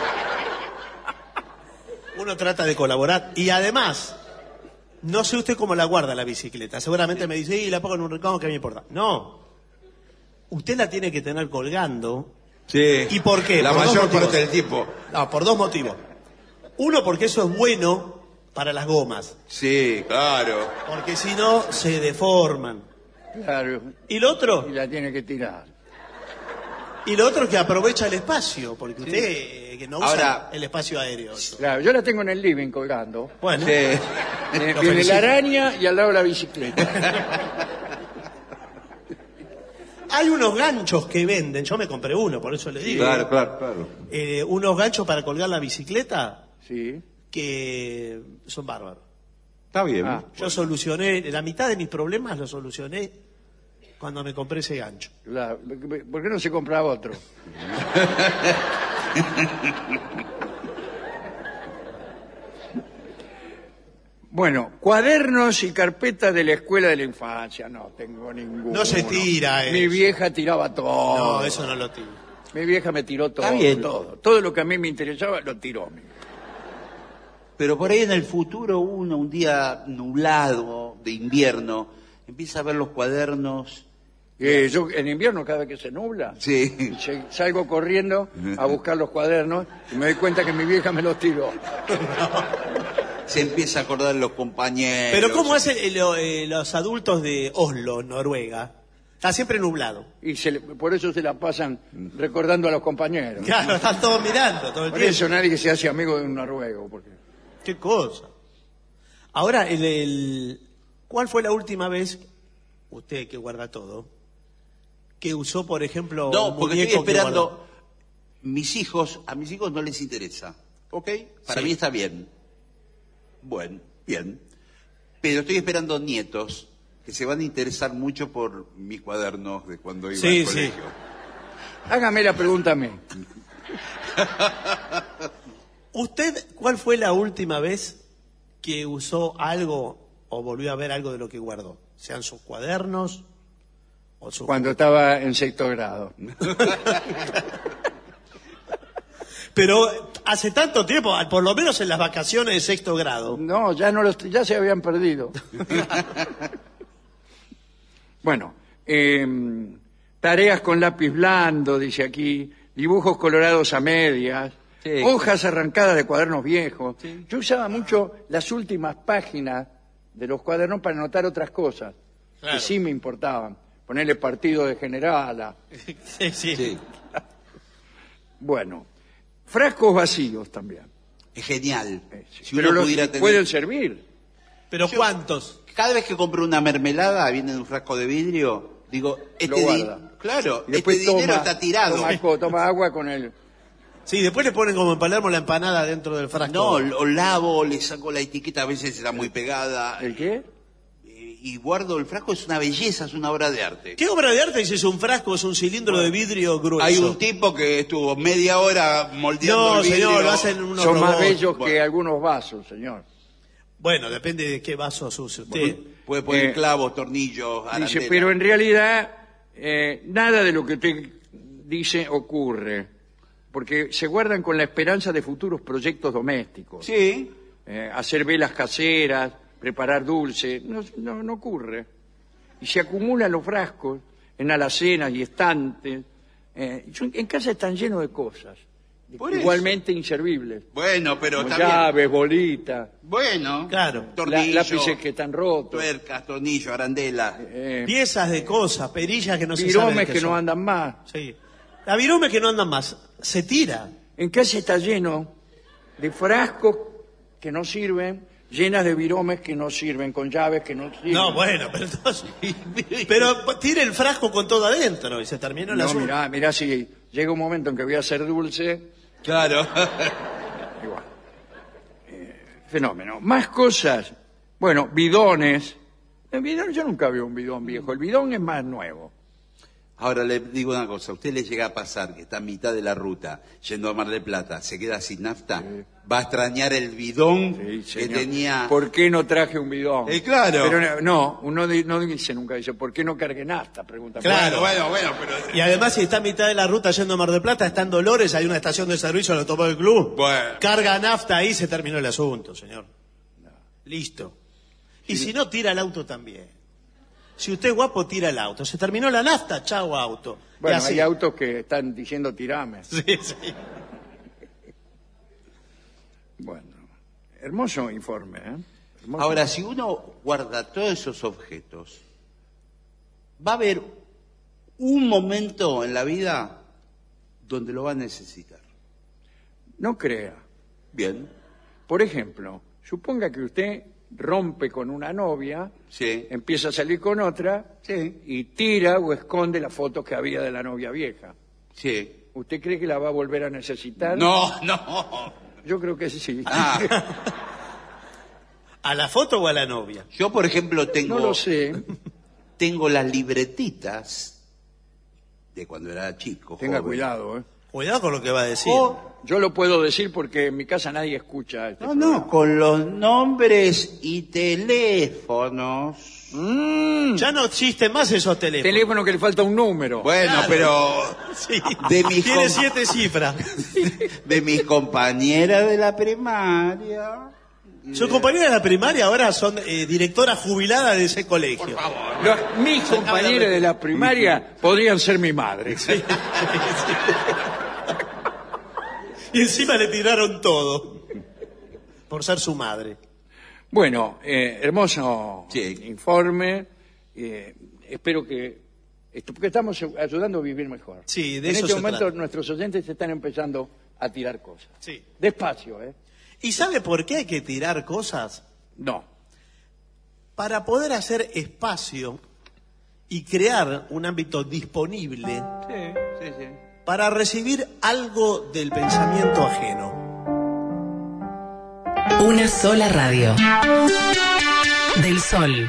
Uno trata de colaborar y además, no sé usted cómo la guarda la bicicleta. Seguramente me dice, la pongo en un rincón, ¿qué me importa? No. Usted la tiene que tener colgando. Sí. ¿Y por qué? La Por dos mayor motivos. parte del tiempo. No, por dos motivos. Uno, porque eso es bueno para las gomas, Sí, claro. porque si no, se deforman. Claro. ¿Y lo otro? Y la tiene que tirar. Y lo otro es que aprovecha el espacio, porque usted que no usa Ahora, el espacio aéreo. Claro, yo la tengo en el living colgando. Bueno, Sí. Viene felicito. la araña y al lado la bicicleta. hay unos ganchos que venden, yo me compré uno, por eso le digo. Claro. Unos ganchos para colgar la bicicleta Sí. que son bárbaros. Está bien. Ah. Yo solucioné, la mitad de mis problemas los solucioné cuando me compré ese gancho. Claro. ¿Por qué no se compra otro? Bueno, cuadernos y carpetas de la escuela de la infancia. No tengo ninguno. No se tira Mi eso. vieja tiraba todo. No, eso no lo tiro. Mi vieja me tiró todo. Está bien. Todo. Todo lo que a mí me interesaba lo tiró. Pero por ahí en el futuro uno, un día nublado de invierno, empieza a ver los cuadernos. Yo en invierno, cada vez que se nubla, Sí. salgo corriendo a buscar los cuadernos y me doy cuenta que mi vieja me los tiró. Se empieza a acordar los compañeros. Pero ¿cómo hacen los adultos de Oslo, Noruega? Está siempre nublado. Y por eso se la pasan recordando a los compañeros. Claro, están todos mirando todo el Por tiempo. eso nadie se hace amigo de un noruego. Porque... Qué cosa. Ahora, ¿cuál fue la última vez, usted que guarda todo, que usó, por ejemplo, No, un porque muñeco estoy que esperando. guardó? A mis hijos no les interesa. ¿Ok? Para Sí. mí está bien. Bueno, bien. Pero estoy esperando nietos que se van a interesar mucho por mis cuadernos de cuando iba Sí, al colegio. sí. Hágame la pregunta a mí. ¿Usted cuál fue la última vez que usó algo o volvió a ver algo de lo que guardó? Sean sus cuadernos o sus... Cuando estaba en sexto grado. Pero hace tanto tiempo, por lo menos en las vacaciones de sexto grado. No, ya se habían perdido. Bueno, tareas con lápiz blando, dice aquí, dibujos colorados a medias, Sí. hojas arrancadas de cuadernos viejos. Yo usaba mucho las últimas páginas de los cuadernos para anotar otras cosas Claro. que sí me importaban. Ponerle partido de generala. Sí, sí. Sí. Bueno, frascos vacíos también. Es genial. Si Pero uno los pudiera tener... pueden servir. Pero ¿cuántos? Cada vez que compro una mermelada, viene en un frasco de vidrio, digo, Lo guarda. claro, Y después este dinero está tirado. Toma agua con el... Sí, después le ponen como en Palermo la empanada dentro del frasco. No, lo lavo, le saco la etiqueta, a veces está muy pegada. ¿El qué? Y guardo el frasco, es una belleza, es una obra de arte. ¿Qué obra de arte es un frasco? Es un cilindro de vidrio grueso. Hay un tipo que estuvo media hora moldeando No, el vidrio. señor, lo hacen unos Son más robots. bellos Bueno. que algunos vasos, señor. Bueno, depende de qué vaso use usted. Puede poner clavos, tornillos, Dice, arandelas. pero en realidad nada de lo que usted dice ocurre, porque se guardan con la esperanza de futuros proyectos domésticos. Sí, Hacer velas caseras, preparar dulce, no ocurre. Y se acumulan los frascos en alacenas y estantes. En casa están llenos de cosas, Por eso. igualmente inservibles. bueno, pero Como también... llaves, bolitas, Bueno, Claro. tornillos, lápices que están rotos, tuercas, tornillos, arandelas. Piezas de cosas, perillas que no se saben viromes qué que no son. andan más. Sí. La virome que no andan más. Se tira. En casa está lleno de frascos que no sirven, llenas de viromes que no sirven, con llaves que no sirven. No, bueno, pero entonces... Pero tire el frasco con todo adentro y se terminó el No, asunto. mirá, si llega un momento en que voy a hacer dulce, Claro. igual. Fenómeno. Más cosas. Bueno, bidones. El bidón, yo nunca veo un bidón viejo. El bidón es más nuevo. Ahora le digo una cosa, a usted le llega a pasar que está a mitad de la ruta, yendo a Mar del Plata, se queda sin nafta, va a extrañar el bidón Sí, que señor. tenía... ¿Por qué no traje un bidón? Claro. Pero no, uno no dice nunca, dice, ¿por qué no cargué nafta? Pregunta. Claro. Bueno, pero... Y además, si está a mitad de la ruta yendo a Mar del Plata, está en Dolores, hay una estación de servicio, lo tomó el club. Bueno. Carga nafta ahí, se terminó el asunto, señor. Listo. Y si no, tira el auto también. Si usted es guapo, tira el auto. Se terminó la nafta, chao auto. Y Bueno, así. hay autos que están diciendo tirame. Sí, sí. Bueno, hermoso informe, ¿eh? Hermoso. Ahora, si uno guarda todos esos objetos, va a haber un momento en la vida donde lo va a necesitar. No crea. Bien. Por ejemplo, suponga que usted rompe con una novia, Sí. empieza a salir con otra Sí. y tira o esconde las fotos que había de la novia vieja. Sí. ¿Usted cree que la va a volver a necesitar? No, no. Yo creo que sí. Ah, ¿A la foto o a la novia? yo, por ejemplo, tengo... No lo sé. Tengo las libretitas de cuando era chico. Tenga joven. cuidado, ¿eh? Cuidado con lo que va a decir. Yo lo puedo decir porque en mi casa nadie escucha este No, programa. no, con los nombres y teléfonos. Ya no existen más esos teléfonos. Teléfono que le falta un número. Bueno, Claro. pero Sí. de mis, Tiene com- 7 cifras. de mis compañeras de la primaria. Sus compañeras de la primaria ahora son directoras jubiladas de ese colegio. Mis compañeros de la primaria podrían ser mi madre. Y encima le tiraron todo. Por ser su madre. Bueno, hermoso Sí. informe. Espero que... porque estamos ayudando a vivir mejor. Sí, de en eso este se momento trata. nuestros oyentes están empezando a tirar cosas. Sí. Despacio, ¿eh? ¿Y sabe por qué hay que tirar cosas? No. Para poder hacer espacio y crear un ámbito disponible Sí. para recibir algo del pensamiento ajeno. Una sola radio. Del Sol.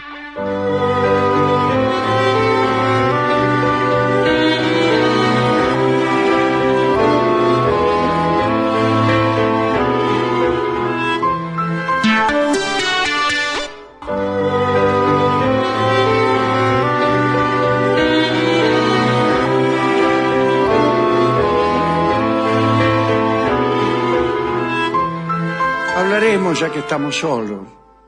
Hablaremos, ya que estamos solos,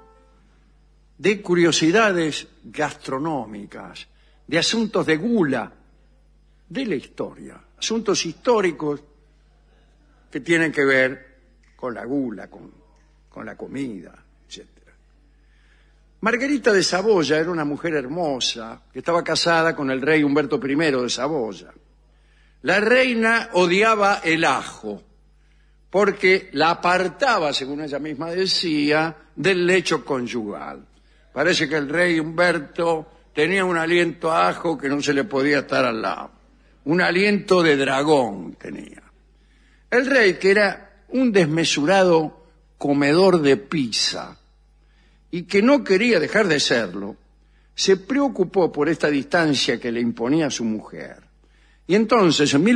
de curiosidades gastronómicas, de asuntos de gula, de la historia, asuntos históricos que tienen que ver con la gula, con la comida, etc. Margarita de Saboya era una mujer hermosa que estaba casada con el rey Humberto I de Saboya. La reina odiaba el ajo porque la apartaba, según ella misma decía, del lecho conyugal. Parece que el rey Humberto tenía un aliento a ajo que no se le podía estar al lado. Un aliento de dragón tenía. El rey, que era un desmesurado comedor de pizza y que no quería dejar de serlo, se preocupó por esta distancia que le imponía su mujer. Y entonces, en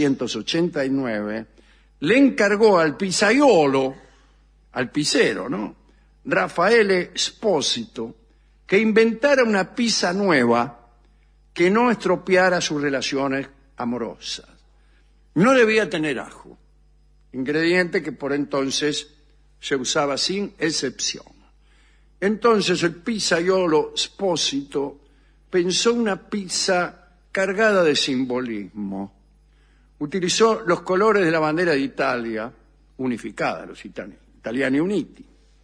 1889, le encargó al pizzaiolo, al pizzero, ¿no?, Raffaele Espósito, que inventara una pizza nueva que no estropeara sus relaciones amorosas. No debía tener ajo, ingrediente que por entonces se usaba sin excepción. Entonces el pizzaiolo Espósito pensó una pizza cargada de simbolismo. Utilizó los colores de la bandera de Italia, unificada, los italiani uniti.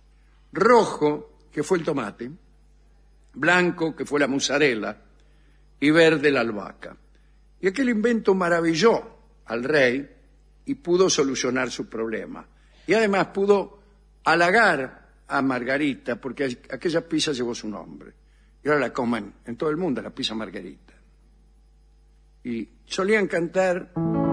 Rojo, que fue el tomate, blanco, que fue la mozzarella, y verde la albahaca. Y aquel invento maravilló al rey y pudo solucionar su problema. Y además pudo halagar a Margarita, porque aquella pizza llevó su nombre. Y ahora la comen en todo el mundo, la pizza Margarita. Y solían cantar: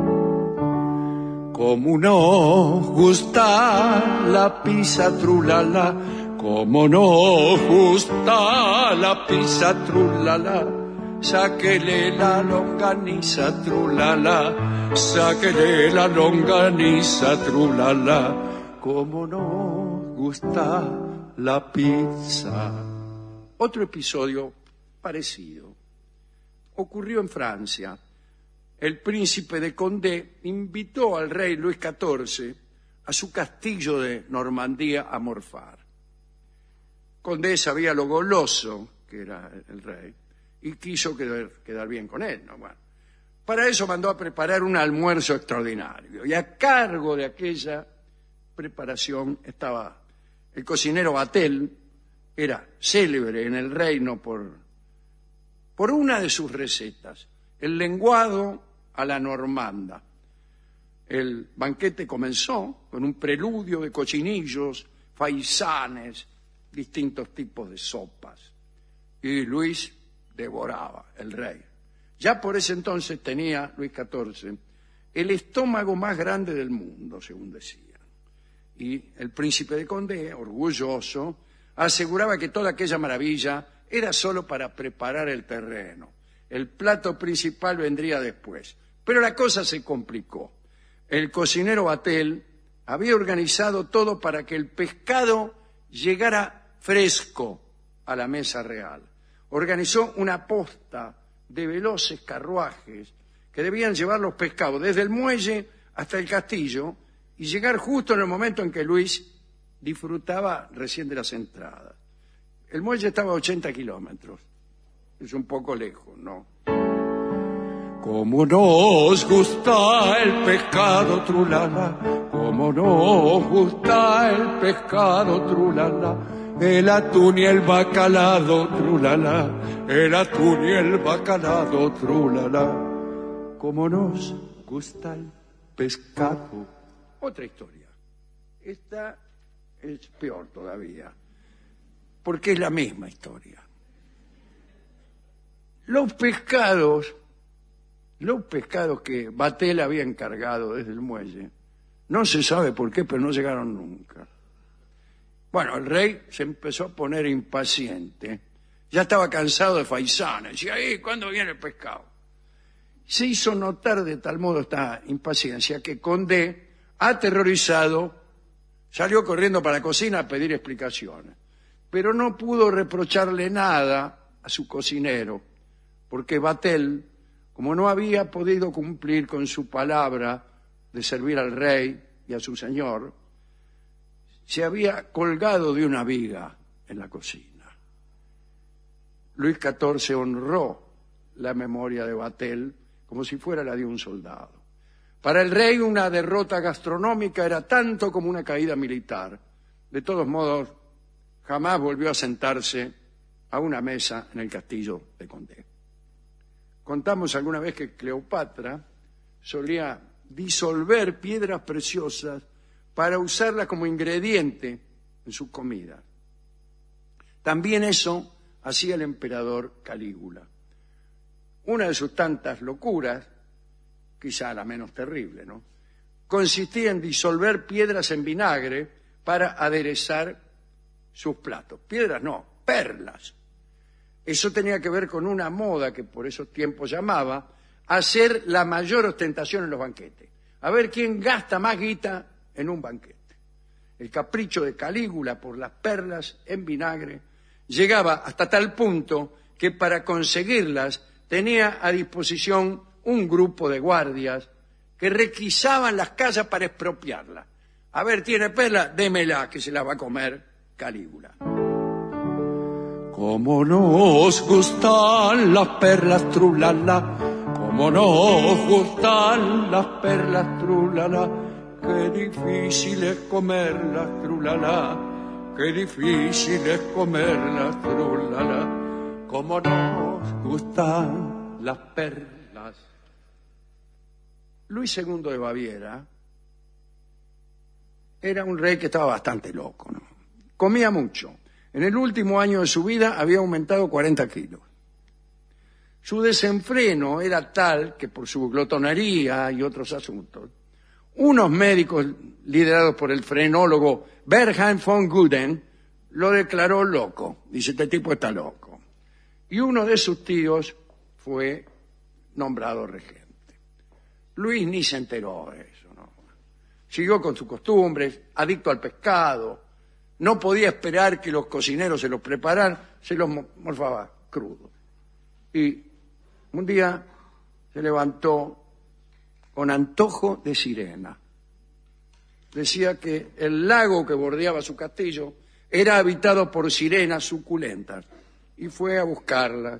como nos gusta la pizza trulala, como nos gusta la pizza trulala, sáquele la longaniza trulala, sáquele la longaniza trulala, como nos gusta la pizza. Otro episodio parecido ocurrió en Francia. El príncipe de Condé invitó al rey Luis XIV a su castillo de Normandía a morfar. Condé sabía lo goloso que era el rey y quiso quedar bien con él, ¿no? Bueno, para eso mandó a preparar un almuerzo extraordinario y a cargo de aquella preparación estaba el cocinero Vatel. Era célebre en el reino por una de sus recetas, el lenguado a la normanda. El banquete comenzó con un preludio de cochinillos, faisanes, distintos tipos de sopas. Y Luis devoraba, el rey. Ya por ese entonces tenía, Luis XIV, el estómago más grande del mundo, según decían. Y el príncipe de Condé, orgulloso, aseguraba que toda aquella maravilla era solo para preparar el terreno. El plato principal vendría después. Pero la cosa se complicó. El cocinero Vatel había organizado todo para que el pescado llegara fresco a la mesa real. Organizó una posta de veloces carruajes que debían llevar los pescados desde el muelle hasta el castillo y llegar justo en el momento en que Luis disfrutaba recién de las entradas. El muelle estaba a 80 kilómetros. Es un poco lejos, ¿no? Como nos gusta el pescado, trulala, como nos gusta el pescado, trulala, el atún y el bacalao, trulala, el atún y el bacalao, trulala, como nos gusta el pescado. Otra historia. Esta es peor todavía, porque es la misma historia. Los pescados que Vatel había encargado desde el muelle, no se sabe por qué, pero no llegaron nunca. Bueno, el rey se empezó a poner impaciente. Ya estaba cansado de faisanes. Y ahí, ¿cuándo viene el pescado? Se hizo notar de tal modo esta impaciencia que Condé, aterrorizado, salió corriendo para la cocina a pedir explicaciones. Pero no pudo reprocharle nada a su cocinero, porque Vatel, como no había podido cumplir con su palabra de servir al rey y a su señor, se había colgado de una viga en la cocina. Luis XIV honró la memoria de Vatel como si fuera la de un soldado. Para el rey una derrota gastronómica era tanto como una caída militar. De todos modos, jamás volvió a sentarse a una mesa en el castillo de Condé. Contamos alguna vez que Cleopatra solía disolver piedras preciosas para usarlas como ingrediente en sus comidas. También eso hacía el emperador Calígula. Una de sus tantas locuras, quizá la menos terrible, ¿no?, consistía en disolver piedras en vinagre para aderezar sus platos. Piedras no, perlas. Eso tenía que ver con una moda que por esos tiempos llamaba hacer la mayor ostentación en los banquetes. A ver quién gasta más guita en un banquete. El capricho de Calígula por las perlas en vinagre llegaba hasta tal punto que para conseguirlas tenía a disposición un grupo de guardias que requisaban las casas para expropiarlas. A ver, ¿tiene perla? Démela, que se la va a comer Calígula. Como nos gustan las perlas, trulala, como nos gustan las perlas, trulala, qué difícil es comerlas, trulala, qué difícil es comerlas, trulala, como nos gustan las perlas. Luis II de Baviera era un rey que estaba bastante loco, ¿no? Comía mucho. En el último año de su vida había aumentado 40 kilos. Su desenfreno era tal que por su glotonería y otros asuntos, unos médicos liderados por el frenólogo Bernhard von Guden lo declaró loco. Dice, este tipo está loco. Y uno de sus tíos fue nombrado regente. Luis ni se enteró de eso, ¿no? Siguió con sus costumbres, adicto al pescado. No podía esperar que los cocineros se los prepararan, se los morfaba crudos. Y un día se levantó con antojo de sirena. Decía que el lago que bordeaba su castillo era habitado por sirenas suculentas. Y fue a buscarlas.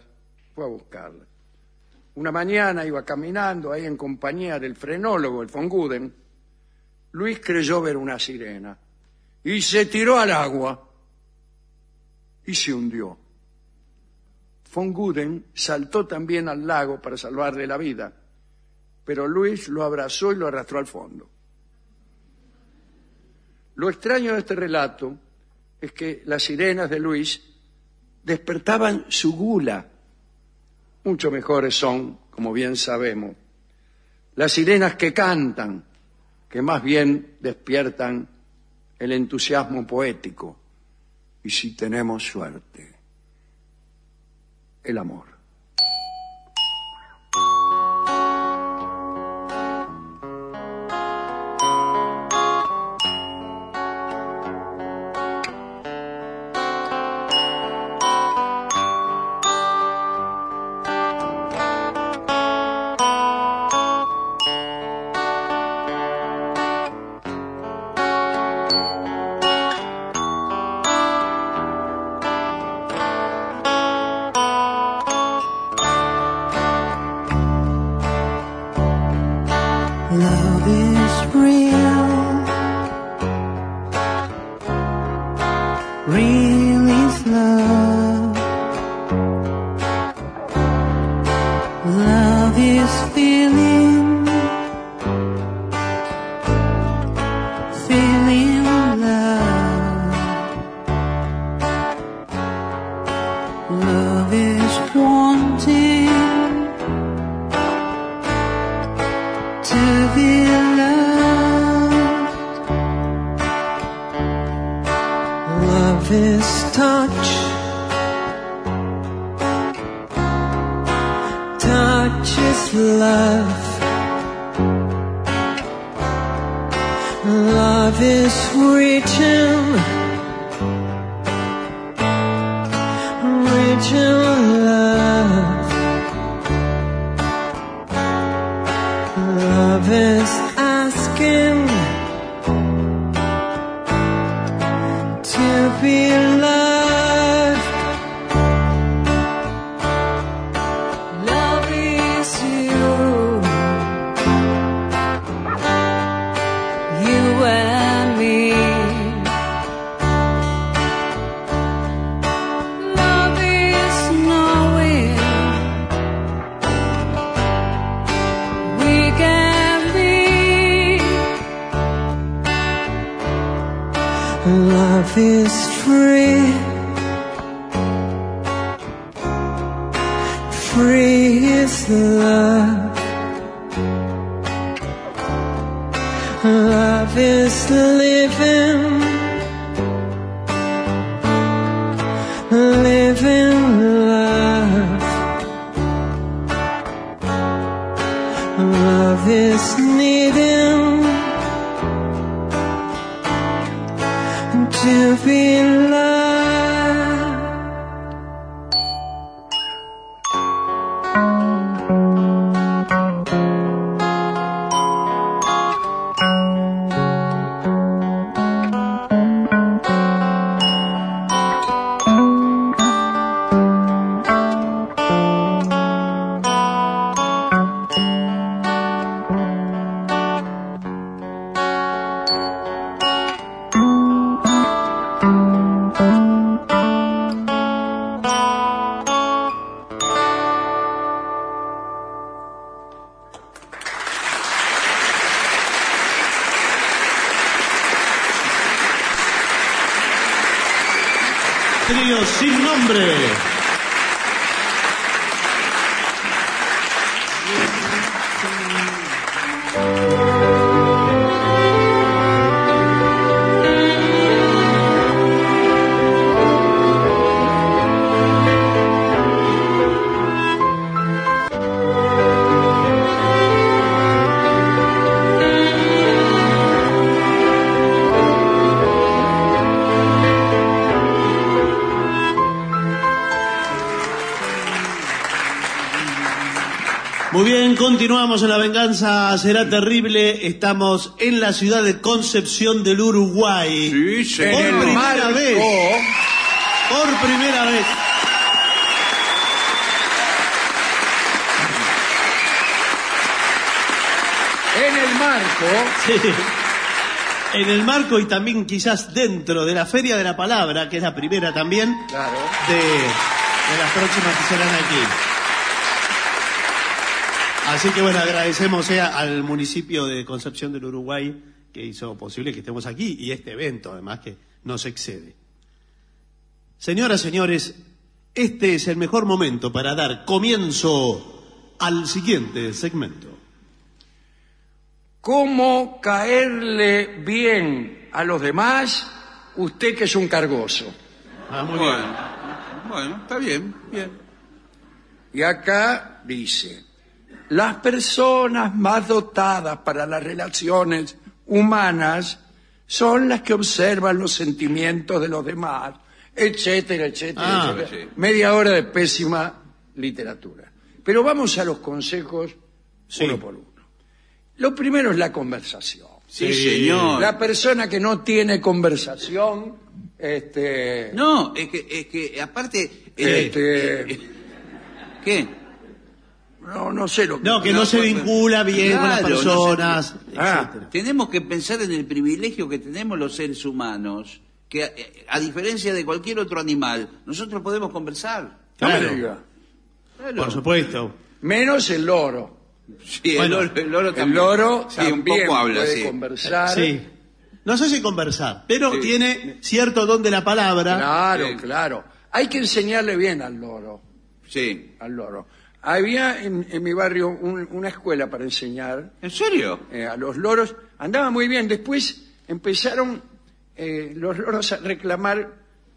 Una mañana iba caminando ahí en compañía del frenólogo, el von Guden. Luis creyó ver una sirena. Y se tiró al agua y se hundió. Von Guden saltó también al lago para salvarle la vida pero Luis lo abrazó y lo arrastró al fondo. Lo extraño de este relato es que las sirenas de Luis despertaban su gula. Mucho mejores son, como bien sabemos, las sirenas que cantan, que más bien despiertan el entusiasmo poético. Y si tenemos suerte, el amor. Love is real, real is love. Love is feeling, feeling love. Love is wanting to be loved. Love is touch, touch is love. Love is reaching, reaching love. Love is asking to be loved. Love is you, you and me. Love is knowing we can be. Love is free, free is love. Love is living, living love. Love is needing to be loved. Trío sin nombre. Muy bien, continuamos en La Venganza Será Terrible. Estamos en la ciudad de Concepción del Uruguay. Sí, señor. Por primera vez. Por primera vez. En el marco. Sí. En el marco y también quizás dentro de la Feria de la Palabra, que es la primera también, Claro. de las próximas que serán aquí. Así que bueno, agradecemos al municipio de Concepción del Uruguay que hizo posible que estemos aquí y este evento, además, que nos excede. Señoras, señores, este es el mejor momento para dar comienzo al siguiente segmento. ¿Cómo caerle bien a los demás, usted que es un cargoso? Muy bien. Bueno, está bien, bien. Y acá dice, las personas más dotadas para las relaciones humanas son las que observan los sentimientos de los demás, etcétera, etcétera, etcétera. Sí. Media hora de pésima literatura. Pero vamos a los consejos uno por uno. Lo primero es la conversación. Sí, señor. La persona que no tiene conversación, No, es que aparte... ¿Qué? no sé lo que... No, que no se vincula bien con las Claro, personas, Ah. etcétera. Tenemos que pensar en el privilegio que tenemos los seres humanos, que a diferencia de cualquier otro animal, nosotros podemos conversar. No me Claro. diga. Claro. Por supuesto. Menos el loro. Sí, Bueno, el loro El también. loro Sí, también un poco habla, puede sí. conversar. Sí. No sé si conversar, pero Sí. tiene cierto don de la palabra. Claro, Sí. claro. Hay que enseñarle bien al loro. Sí. Al loro. Había en mi barrio una escuela para enseñar ¿En serio? a los loros. Andaba muy bien. Después empezaron los loros a reclamar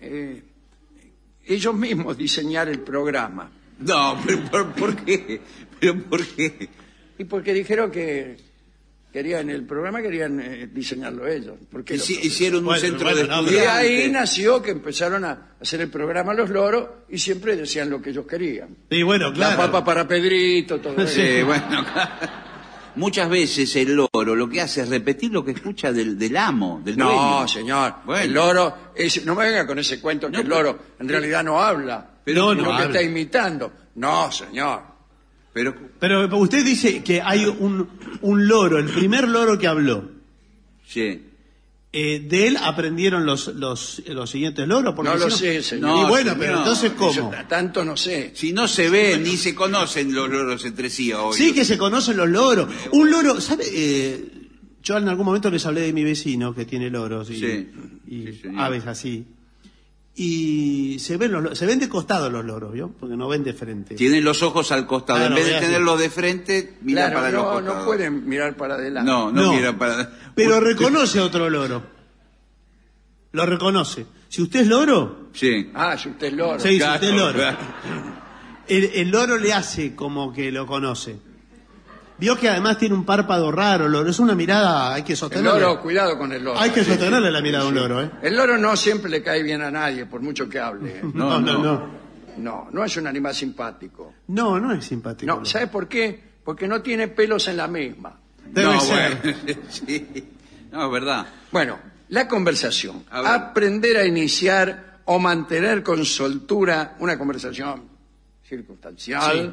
ellos mismos diseñar el programa. No, pero ¿por qué? ¿Pero por qué? Y porque dijeron que querían el programa, querían diseñarlo ellos. ¿Por qué los profesores? Hicieron un Bueno, centro bueno, de no, Y pero- estudiantes. ahí nació que empezaron a hacer el programa los loros y siempre decían lo que ellos querían. Y bueno, La claro. papa para Pedrito, todo eso. Sí, bueno, muchas veces el loro lo que hace es repetir lo que escucha del amo, del No, dueño. señor. Bueno. El loro, no me venga con ese cuento que No, el loro en realidad no habla, Pero sino no que habla. está imitando. No, señor. Pero, usted dice que hay un loro, el primer loro que habló. sí. De él aprendieron los siguientes loros. Porque No lo si sé, señor. No, y bueno, señor. pero entonces, ¿cómo? Yo tanto no sé. Si no se ven ni se conocen los loros entre sí hoy. Sí que se conocen los loros. Un loro, ¿sabe? Yo en algún momento les hablé de mi vecino que tiene loros y, Sí. y Sí, señor. aves así. Y se ven de costado los loros, ¿vio? Porque no ven de frente. Tienen los ojos al costado. Claro, en vez de vea, tenerlos de frente, miran Claro, para los no, costados. no pueden mirar para adelante. No miran para... Pero reconoce a otro loro. Lo reconoce. Si usted es loro, Sí. Ah, si usted es loro. sí, si Claro, usted es loro. claro. El loro le hace como que lo conoce. Vio que además tiene un párpado raro, loro. Es una mirada, hay que El sostenerle. loro, cuidado con el loro. Hay que sostenerle la mirada a un loro, ¿eh? El loro no siempre le cae bien a nadie, por mucho que hable. No, no, no. No es un animal simpático. No, no es simpático. No, ¿sabe por qué? Porque no tiene pelos en la misma. Debe No, ser. bueno, sí. No, es verdad. Bueno, la conversación. A ver. Aprender a iniciar o mantener con soltura una conversación circunstancial.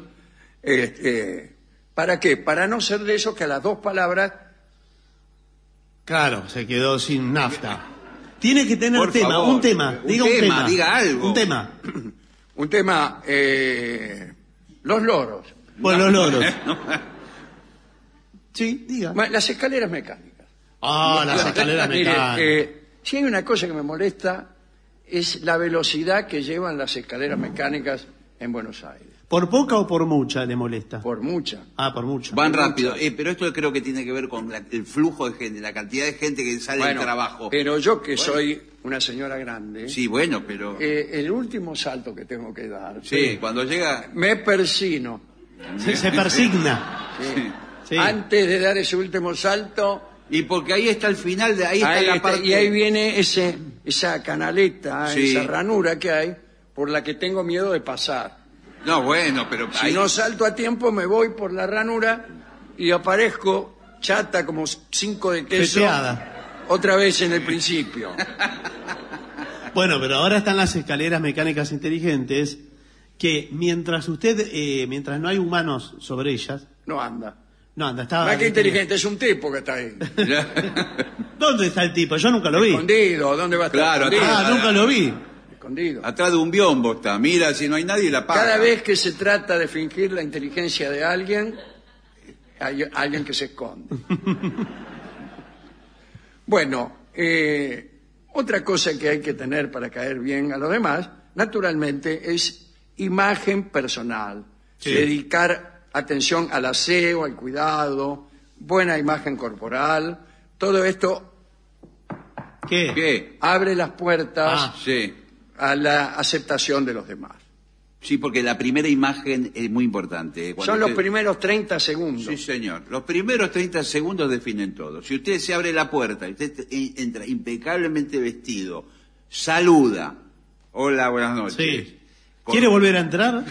¿Para qué? Para no ser de esos que a las dos palabras... Claro, se quedó sin nafta. Tiene que tener Por tema, favor. un tema. Un Diga un tema, tema. diga algo. Un tema. Un tema... los loros. Bueno, los loros. Sí, diga. Bueno, las escaleras mecánicas. Ah, las escaleras Mire, mecánicas. si hay una cosa que me molesta es la velocidad que llevan las escaleras mecánicas en Buenos Aires. ¿Por poca o por mucha le molesta? Por mucha. Ah, por mucha. Van rápido. Pero esto creo que tiene que ver con el flujo de gente, la cantidad de gente que sale del Bueno, trabajo. pero yo que soy una señora grande, Sí, bueno, pero... el último salto que tengo que dar, sí, cuando llega... me persino. Se persigna. ¿sí? Sí. Antes de dar ese último salto, Y porque ahí está el final, ahí está ahí la está, parte... y ahí viene esa canaleta, Sí. esa ranura que hay, por la que tengo miedo de pasar. No, bueno, pero... Si ahí- no salto a tiempo, me voy por la ranura y aparezco chata como 5 de queso, Feteada. otra vez en el principio. Bueno, pero ahora están las escaleras mecánicas inteligentes que mientras no hay humanos sobre ellas, No anda. no anda, está. Más que inteligente, es un tipo que está ahí. ¿Dónde está el tipo? Yo nunca lo vi. Escondido, ¿dónde va a estar? Claro, escondido? Ah, nunca lo vi. Escondido. Atrás de un biombo está. Mira, si no hay nadie, la paga. Cada vez que se trata de fingir la inteligencia de alguien, Hay alguien que se esconde. Bueno, otra cosa que hay que tener para caer bien a los demás, naturalmente, es imagen personal. Sí. Dedicar atención al aseo, al cuidado, buena imagen corporal. Todo esto ¿Qué? ¿Qué? abre las puertas Ah. Sí. a la aceptación de los demás. Sí, porque la primera imagen es muy importante. Cuando Son los usted- primeros 30 segundos. Sí, señor. Los primeros 30 segundos definen todo. Si usted se abre la puerta y usted entra impecablemente vestido, saluda, hola, buenas noches. Sí. Con- ¿Quiere volver a entrar?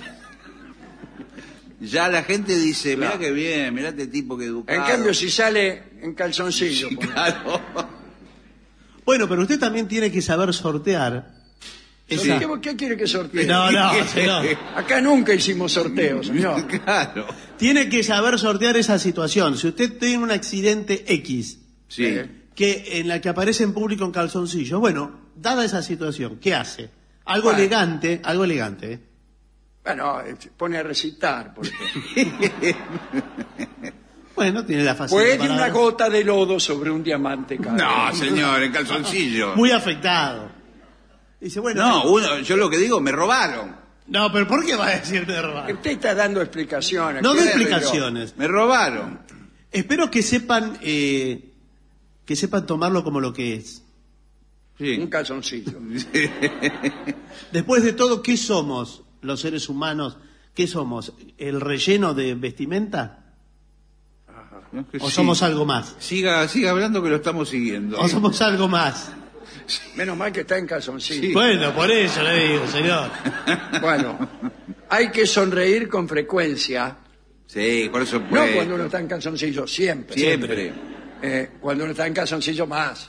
Ya la gente dice, mirá Claro. qué bien, mirá este tipo que educado. En cambio, si sale en calzoncillo, Sí, por- claro. Bueno, pero usted también tiene que saber sortear. esa- ¿Qué quiere que sortee? No, no, señor. Acá nunca hicimos sorteos, señor. Claro. Tiene que saber sortear esa situación. Si usted tiene un accidente X, Sí. que en la que aparece en público en calzoncillo, bueno, dada esa situación, ¿qué hace? Algo Bueno. elegante, ¿eh? Bueno, pone a recitar, por ejemplo. Bueno, tiene la facilidad. Puede para- una gota de lodo sobre un diamante caer. No, señor, en calzoncillo. Muy afectado. Dice, bueno, No, yo lo que digo, me robaron. no, pero ¿por qué va a decir de robar? Usted está dando explicaciones. No ¿Qué de le arregló? explicaciones. Me robaron. Espero que sepan tomarlo como lo que es. Un Sí. calzoncillo. Después de todo, ¿qué somos los seres humanos? ¿Qué somos? ¿El relleno de vestimenta? No, que ¿O sí. somos algo más? Siga hablando que lo estamos siguiendo. ¿O somos algo más? Menos mal que está en calzoncillo. Sí. Bueno, por eso le digo, señor. Bueno, hay que sonreír con frecuencia. Sí, por eso No puede. cuando uno está en calzoncillo, siempre. Siempre. Cuando uno está en calzoncillo, más.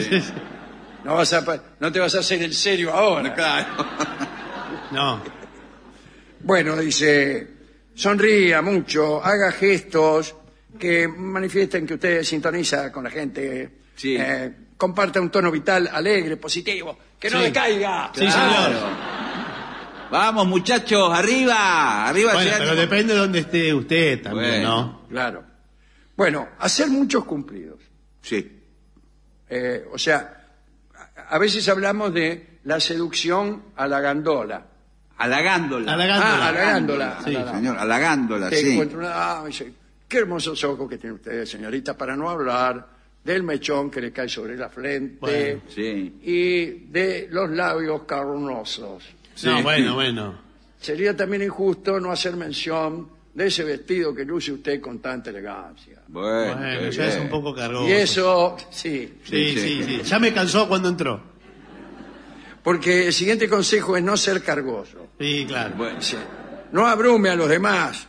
No te vas a hacer el serio ahora. Claro. No. Bueno, dice, sonría mucho, haga gestos que manifiesten que usted sintoniza con la gente. Sí. Comparta un tono vital alegre, positivo, que no Sí. decaiga. Sí, Claro. señor. Vamos, muchachos, arriba. Arriba Bueno, ese pero ánimo. depende de dónde esté usted también, Bueno. ¿no? Claro. Bueno, hacer muchos cumplidos. Sí. O sea, a veces hablamos de la seducción a la gandola. Halagándola. Halagándola. Halagándola. Sí, Halagándola. señor, halagándola, Te sí. encuentra una, dice, qué hermosos ojos que tiene usted, señorita, para no hablar del mechón que le cae sobre la frente Bueno, sí. y de los labios carnosos. Sí. No, bueno. Sería también injusto no hacer mención de ese vestido que luce usted con tanta elegancia. Bueno, Bueno, qué ya es bien. un poco cargoso. Y eso, sí, Sí, Sí, sí, sí. sí. Ya me cansó cuando entró. porque el siguiente consejo es no ser cargoso. Sí, claro. Bueno, Dice, no abrume a los demás.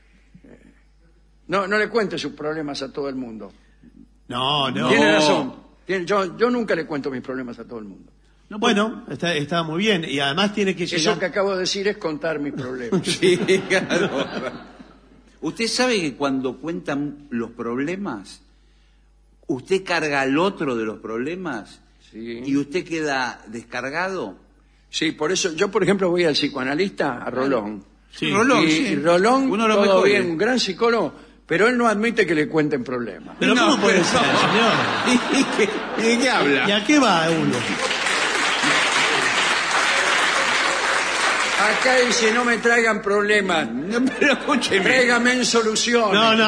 No le cuente sus problemas a todo el mundo. No. Tiene razón. Yo nunca le cuento mis problemas a todo el mundo. Bueno, está muy bien. Y además tiene que Eso llegar... que acabo de decir es contar mis problemas. sí, claro. Usted sabe que cuando cuentan los problemas, usted carga al otro de los problemas Sí. y usted queda descargado. Sí, por eso yo, por ejemplo, voy al psicoanalista, a Rolón. Sí. Rolón, y sí. Rolón, Uno de los todo mejores. bien, un gran psicólogo, pero él no admite que le cuenten problemas. Pero No, ¿cómo puede pero ser, no. señor? ¿Y de qué habla? ¿Y a qué va uno? Acá dice, no me traigan problemas, No, pero escúcheme. tráigame en soluciones. No.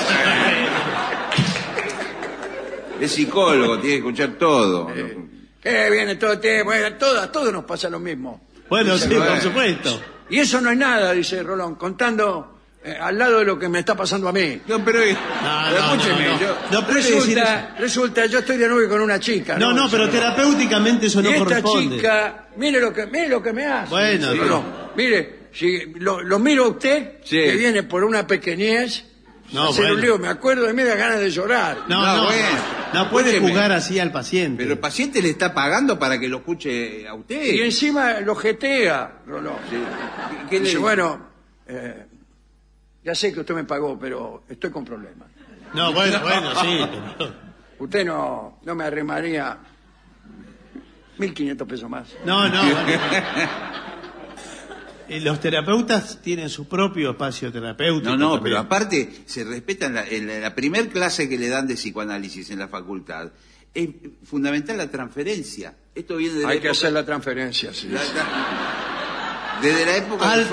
Es psicólogo, tiene que escuchar todo. Que viene todo el tiempo, a todos nos pasa lo mismo. Bueno, Dice sí, Rolón. por supuesto. Y eso no es nada, dice Rolón, contando al lado de lo que me está pasando a mí. No, pero escúcheme. no. yo- No puede decir eso. Resulta, yo estoy de novio con una chica. No, pero Dice Rolón. terapéuticamente eso Y no esta corresponde. chica, mire lo que me hace. Bueno, dice pero- Rolón. Mire, si lo miro a usted, Sí. que viene por una pequeñez, No, hacer un bueno. lío, me acuerdo de mí, da ganas de llorar. No, bueno. no puede Escúcheme. jugar así al paciente. Pero el paciente le está pagando para que lo escuche a usted. Y encima lo jetea, Rolón. ¿Qué le Dice, dice? bueno, ya sé que usted me pagó, pero estoy con problemas. No, bueno, sí. pero- Usted no me arrimaría 1.500 pesos más. No. Los terapeutas tienen su propio espacio terapéutico. No, también. pero aparte se respeta en la primer clase que le dan de psicoanálisis en la facultad. Es fundamental la transferencia. Esto viene de la Hay que época- hacer la transferencia, sí. desde la época de Freud.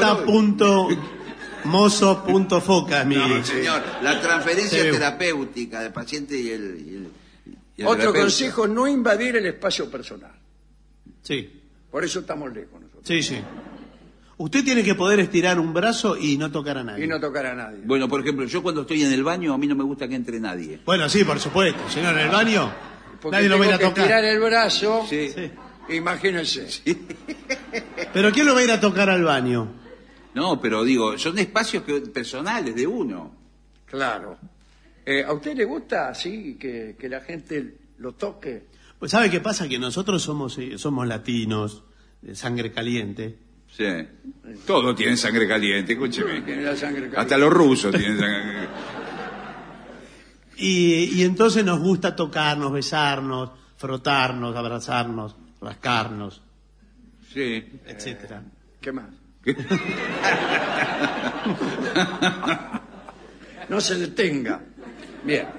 Alta.mozo.foca, mi... No, señor, la transferencia Sí. terapéutica del paciente y el Otro terapeuta. consejo, no invadir el espacio personal. Sí, Por eso estamos lejos nosotros. sí, sí. Usted tiene que poder estirar un brazo y no tocar a nadie. Y no tocar a nadie. Bueno, por ejemplo, yo cuando estoy en el baño, a mí no me gusta que entre nadie. Bueno, sí, por supuesto. Señor, en el baño Porque nadie lo tengo va a ir a que tocar. tirar el brazo, Sí. Sí. imagínense. Pero ¿quién lo va a ir a tocar al baño? No, pero digo, son espacios personales de uno. Claro. ¿A usted le gusta así que la gente lo toque? Pues ¿sabe qué pasa? Que nosotros somos latinos, de sangre caliente. Sí. Todos tienen sangre caliente, escúcheme. Tiene la sangre caliente. Hasta los rusos tienen sangre. Y entonces nos gusta tocarnos, besarnos, frotarnos, abrazarnos, rascarnos, Sí. etcétera. ¿Qué más? No se detenga. Bien.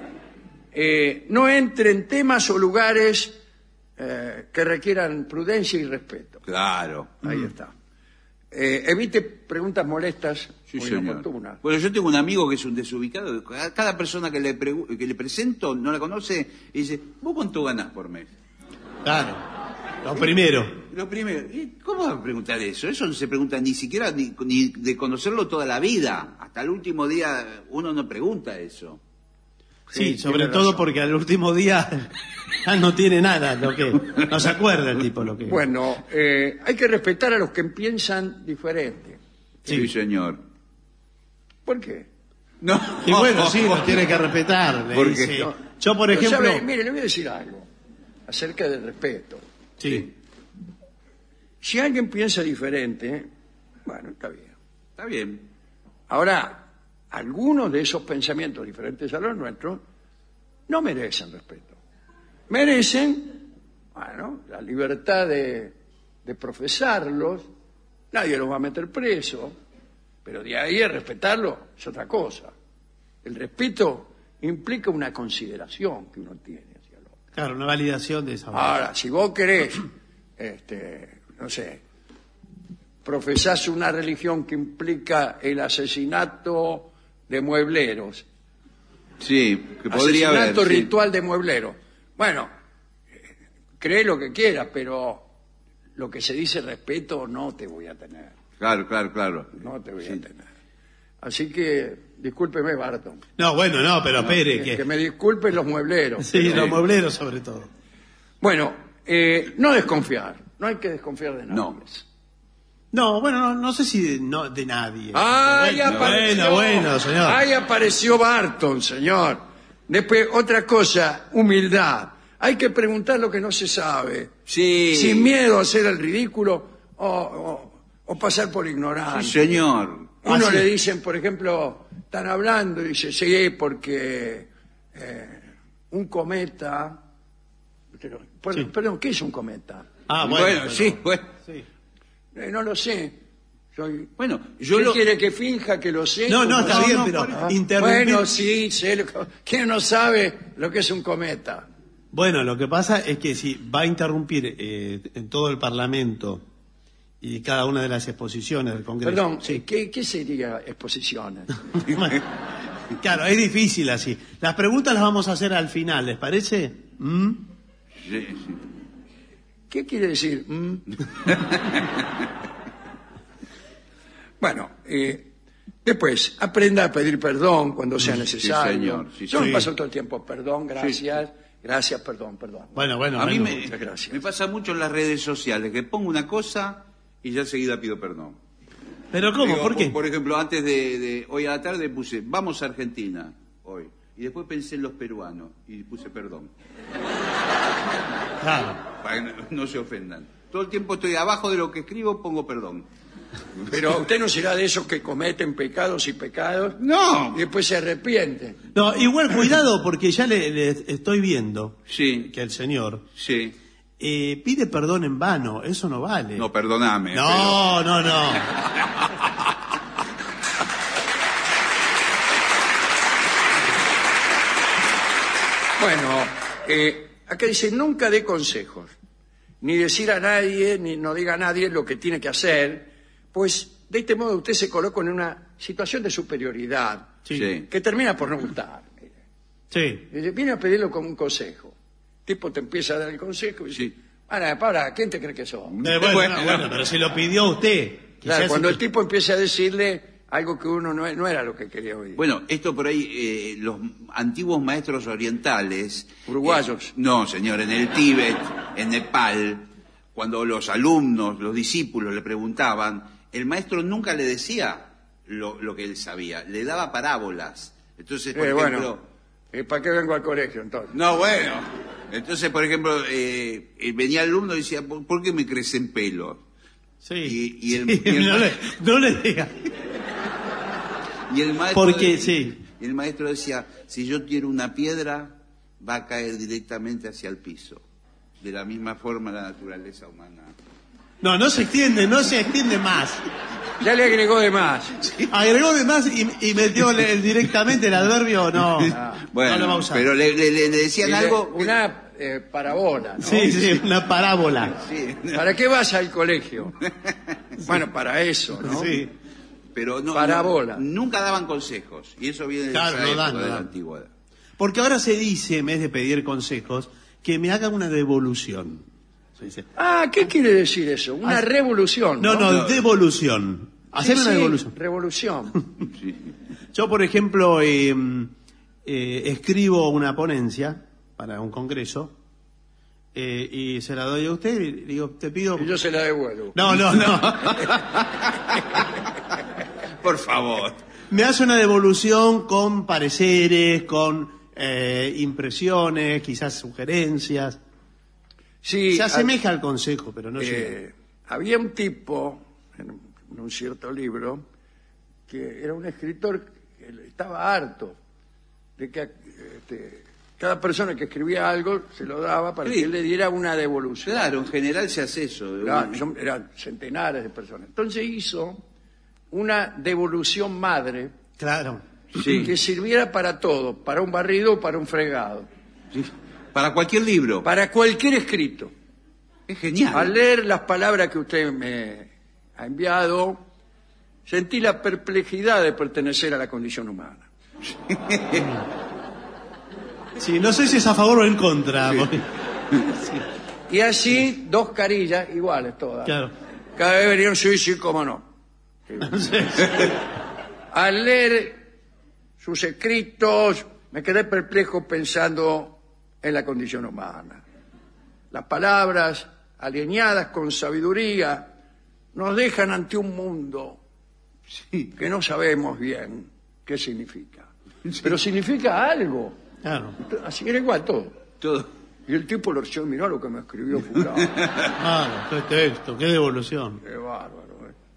No entre en temas o lugares que requieran prudencia y respeto. Claro. Ahí está. Evite preguntas molestas Sí, o señor. inoportunas. Bueno, yo tengo un amigo que es un desubicado. Cada persona que le presento no la conoce y dice, ¿vos cuánto ganás por mes? Claro, lo primero. Lo primero, ¿y ¿cómo va a preguntar eso? Eso no se pregunta ni siquiera ni de conocerlo toda la vida. Hasta el último día uno no pregunta eso. Sí, Sí, sobre tiene todo razón. porque al último día ya no tiene nada, lo que no se acuerda el tipo lo que. Bueno, hay que respetar a los que piensan diferente. Sí, señor. ¿Por qué? No. Y bueno, sí, lo tiene que respetar. le Porque dice. no. Yo, por Pero, ejemplo, ¿sabe? Mire, le voy a decir algo acerca del respeto. sí, Si alguien piensa diferente, bueno, está bien. Está bien. Ahora, algunos de esos pensamientos diferentes a los nuestros no merecen respeto. Merecen, bueno, la libertad de profesarlos, nadie los va a meter preso, pero de ahí a respetarlo es otra cosa. El respeto implica una consideración que uno tiene hacia el otro. claro, una validación de esa. Ahora, si vos querés, no sé, profesás una religión que implica el asesinato de muebleros, Sí, que podría haber. asesinato sí. ritual de muebleros. Bueno, cree lo que quieras, pero lo que se dice respeto no te voy a tener. Claro, claro, claro. No te voy Sí. a tener. Así que, discúlpeme, Barton. No, bueno, no, pero espere Que que. me disculpen los muebleros. Sí, los muebleros sobre todo. Bueno, no desconfiar. No hay que desconfiar de nadie. No. No, bueno, no sé si de nadie. ¡Ay, bueno, apareció! bueno, señor. ¡Ay, apareció Barton, señor! Después, otra cosa, humildad. Hay que preguntar lo que no se sabe. Sí. Sin miedo a hacer el ridículo o pasar por ignorante. Sí, señor. Uno Ah, sí. le dicen, por ejemplo, están hablando y dice, sí, porque un cometa... Perdón, ¿qué es un cometa? Ah, Bueno, pero- sí, bueno. sí. No lo sé. Bueno, yo ¿Qué lo... quiere que finja que lo sé? No, no, ¿Cómo está no? bien, pero Ah, interrumpir- Bueno, sí, sé. ¿Quién no sabe lo que es un cometa? Bueno, lo que pasa es que si va a interrumpir en todo el Parlamento y cada una de las exposiciones del Congreso. Perdón, Sí. ¿qué sería exposiciones? Claro, es difícil así. Las preguntas las vamos a hacer al final, ¿les parece? ¿Mm? Sí, sí. ¿Qué quiere decir? Bueno, después, aprenda a pedir perdón cuando sea necesario. señor, sí, Yo me señor. paso todo el tiempo, perdón, gracias, gracias, perdón, perdón. Bueno, A mí bueno. muchas gracias. me pasa mucho en las redes sociales, que pongo una cosa y ya enseguida pido perdón. ¿Pero cómo? Digo, ¿Por qué? Por ejemplo, antes de hoy a la tarde puse, vamos a Argentina, hoy. Y después pensé en los peruanos y puse perdón, Claro. para que no se ofendan. Todo el tiempo estoy abajo de lo que escribo, pongo perdón. Pero usted no será de esos que cometen pecados y pecados No. y después se arrepienten. No, igual cuidado porque ya le estoy viendo Sí, que el señor sí. pide perdón en vano, eso no vale. No, perdóname. No. Bueno, acá dice, nunca dé consejos, ni decir a nadie, ni no diga a nadie lo que tiene que hacer, pues de este modo usted se coloca en una situación de superioridad Sí. que termina por no gustar. Mire. Sí. Dice, viene a pedirlo como un consejo. El tipo te empieza a dar el consejo y dice, Sí. para, ¿quién te cree que sos? Bueno, pero si lo pidió usted. Claro, quizás- cuando el tipo empieza a decirle algo que uno no era lo que quería oír. Bueno, esto por ahí, los antiguos maestros orientales... Uruguayos. No, señor, en el Tíbet, en Nepal, cuando los alumnos, los discípulos le preguntaban, el maestro nunca le decía lo que él sabía, le daba parábolas. Entonces, por ejemplo... ¿para qué vengo al colegio entonces? No, bueno. Entonces, por ejemplo, venía el alumno y decía, ¿por qué me crecen pelos? Sí. Y el- Sí, y el- no le diga. Y el maestro, Porque, sí. y el maestro decía, si yo tiro una piedra, va a caer directamente hacia el piso. De la misma forma la naturaleza humana. No se extiende más. Ya le agregó de más. Agregó de más y metió directamente el adverbio, no. Bueno, no lo va a usar. pero le decían algo... Una parábola, ¿no? Sí, una parábola. Sí, ¿Para qué vas al colegio? Bueno, para eso, ¿no? Sí. pero no, Parábola. nunca daban consejos. Y eso viene de Claro, esa no época dan, no de la dan. antigüedad. Porque ahora se dice, en vez de pedir consejos, que me hagan una devolución. Se dice. ¿Qué quiere decir eso? Una revolución. No, devolución. Hacer Sí, una sí, devolución. revolución. Sí. Yo, por ejemplo, escribo una ponencia para un congreso y se la doy a usted y digo, te pido... Y yo se la devuelvo. No. Por favor. Me hace una devolución con pareceres, con impresiones, quizás sugerencias. Sí, Se asemeja al consejo, pero no llega. había un tipo en un cierto libro que era un escritor que estaba harto de que cada persona que escribía algo se lo daba para Sí. que él le diera una devolución. Claro, en general se hace eso. Claro, eran centenares de personas. Entonces hizo una devolución madre Claro. Sí. que sirviera para todo, para un barrido o para un fregado, Sí. Para cualquier libro. para cualquier escrito. Es genial. Al leer las palabras que usted me ha enviado, sentí la perplejidad de pertenecer a la condición humana. Sí, no sé si es a favor o en contra. porque- Y así, dos carillas iguales todas. Claro. Cada vez venían, sí, cómo no. Al leer sus escritos, me quedé perplejo pensando en la condición humana. Las palabras, alineadas con sabiduría, nos dejan ante un mundo que no sabemos bien qué significa. Pero significa algo. Claro. Así era igual todo. Todo. Y el tipo lo reció, mirá lo que me escribió fulano. Claro, qué texto, qué devolución. Qué bárbaro.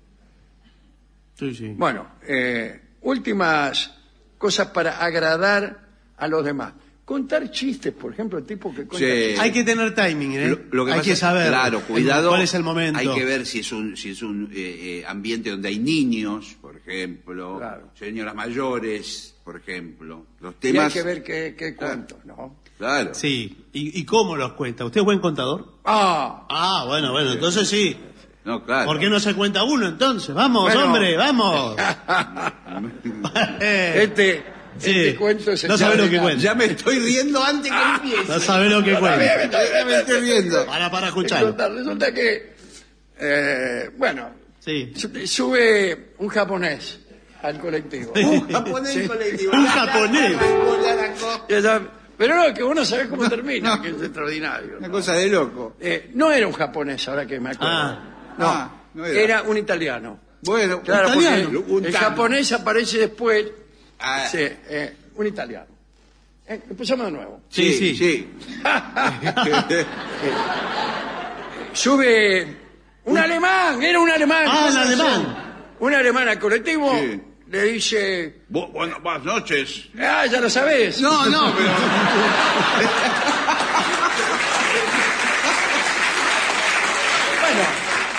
Sí. Bueno, últimas cosas para agradar a los demás. Contar chistes, por ejemplo, el tipo que cuenta Sí. chistes. Hay que tener timing, ¿eh? Lo que hay pasa que es- saber. Claro, cuidado. ¿Cuál es el momento? Hay que ver si es un ambiente donde hay niños, por ejemplo, Claro. señoras mayores, por ejemplo. Los Y hay temas. que ver qué cuento, ¿no? Claro. Sí. ¿Y cómo los cuenta? ¿Usted es buen contador? Ah, Bueno, entonces sí. No, claro. ¿Por qué no se cuenta uno entonces? Vamos, Bueno. hombre, vamos. este Sí. cuento es No sabe lo que extraordinario. cuenta. Ya me estoy riendo antes que empiece. No sabe lo que cuenta. Ya me estoy riendo. Para escucharlo. Resulta que, bueno, Sí. sube un japonés al colectivo. Un japonés colectivo. Un japonés. Pero no, que vos no sabés cómo termina, que es extraordinario. Una ¿no? cosa de loco. No era un japonés, ahora que me acuerdo. No era. Era un italiano. Bueno, Claro, italiano. porque Un el tango. japonés aparece después. Ah. Sí, un italiano. Empezamos de nuevo. Sí. Sube un alemán, era un alemán. Ah, con el razón. alemán. Un alemán al colectivo Sí. le dice, Buenas noches. ya lo sabés. No, pero.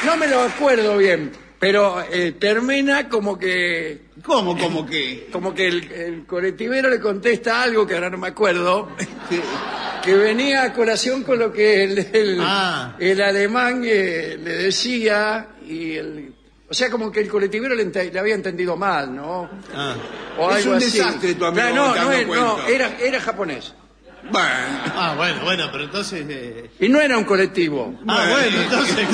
No me lo acuerdo bien, pero termina como que... ¿Cómo que? Como que el colectivero le contesta algo que ahora no me acuerdo, Sí. que venía a colación con lo que Ah. el alemán le decía, o sea, como que el colectivero le había entendido mal, ¿no? Ah. O Es algo un así. desastre tu amigo No, contando no, cuentos. era japonés. Bueno, Bueno, pero entonces... Y no era un colectivo. bueno, entonces...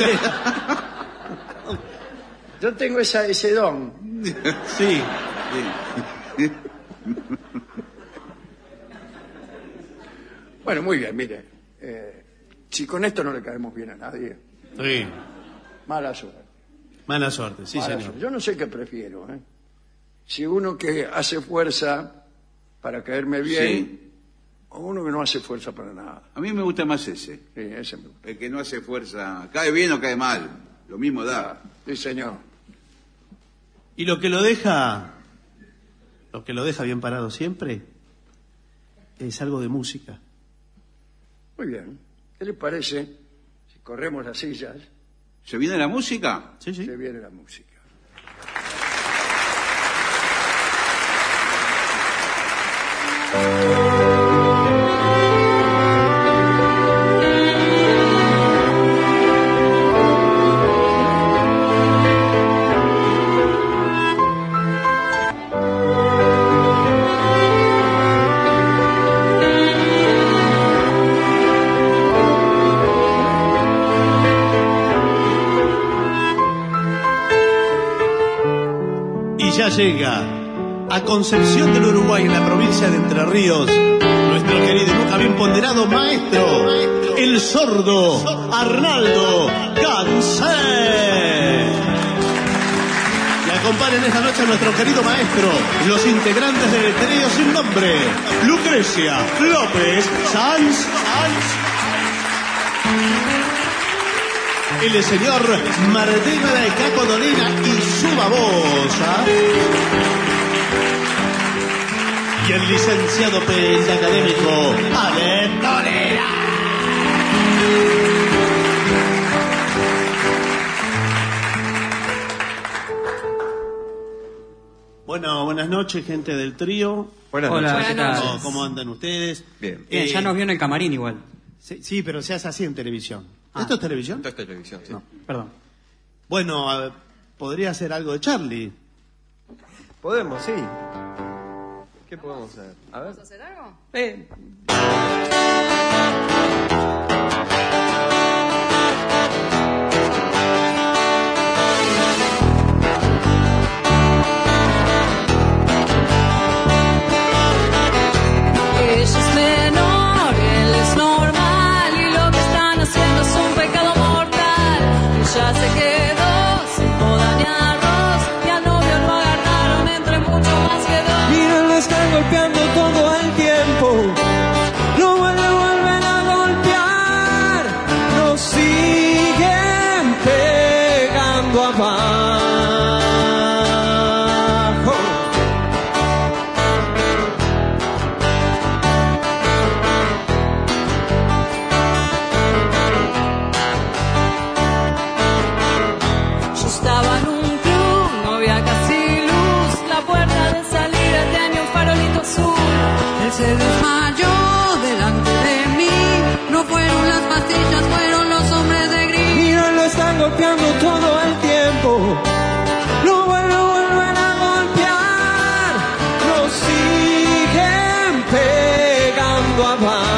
Yo tengo ese don. Sí. Bueno, muy bien, mire. Si con esto no le caemos bien a nadie, Sí. mala suerte. Mala suerte, sí, Mala señor. suerte. Yo no sé qué prefiero. Si uno que hace fuerza para caerme bien, Sí. o uno que no hace fuerza para nada. a mí me gusta más ese. Sí, ese me gusta. El que no hace fuerza, cae bien o cae mal, lo mismo da. Sí, señor. Y lo que lo deja bien parado siempre, es algo de música. Muy bien. ¿Qué le parece si corremos las sillas? ¿Se viene la música? Sí, sí. Se viene la música. Y ya llega a Concepción del Uruguay, en la provincia de Entre Ríos, nuestro querido y nunca bien ponderado maestro, el sordo Arnaldo Gansé. Le acompañan esta noche a nuestro querido maestro, los integrantes del trío sin nombre, Lucrecia López Sanz. El señor Martín de Caco Dolina y su babosa. Y el licenciado pentacadémico Ale Dolina. Bueno, buenas noches, gente del trío. Buenas Hola, noches. ¿qué tal? ¿Cómo andan ustedes? Bien. Bien, ya nos vio en el camarín igual. Sí, pero se hace así en televisión. Ah. ¿Esto es televisión? Esto es televisión, sí. No, perdón. Bueno, podría ser algo de Charlie. Podemos, sí. ¿Qué podemos hacer? A ver. ¿Hacer algo? Ella es menor, él es normal y lo que están haciendo es un pecado mortal. Ella se quedó sin boda ni arroz y al novio lo agarraron entre mucho más que dos. Mira, lo están golpeando todo el tiempo. Lo vuelven a golpear. Lo siguen pegando abajo. Yo estaba en un club, no había casi luz. La puerta de salida tenía un farolito azul. Él se desmayó delante de mí. No fueron las pastillas, fueron los hombres de gris. Mira, lo están golpeando todo el tiempo. Lo vuelven a golpear. Lo siguen pegando abajo.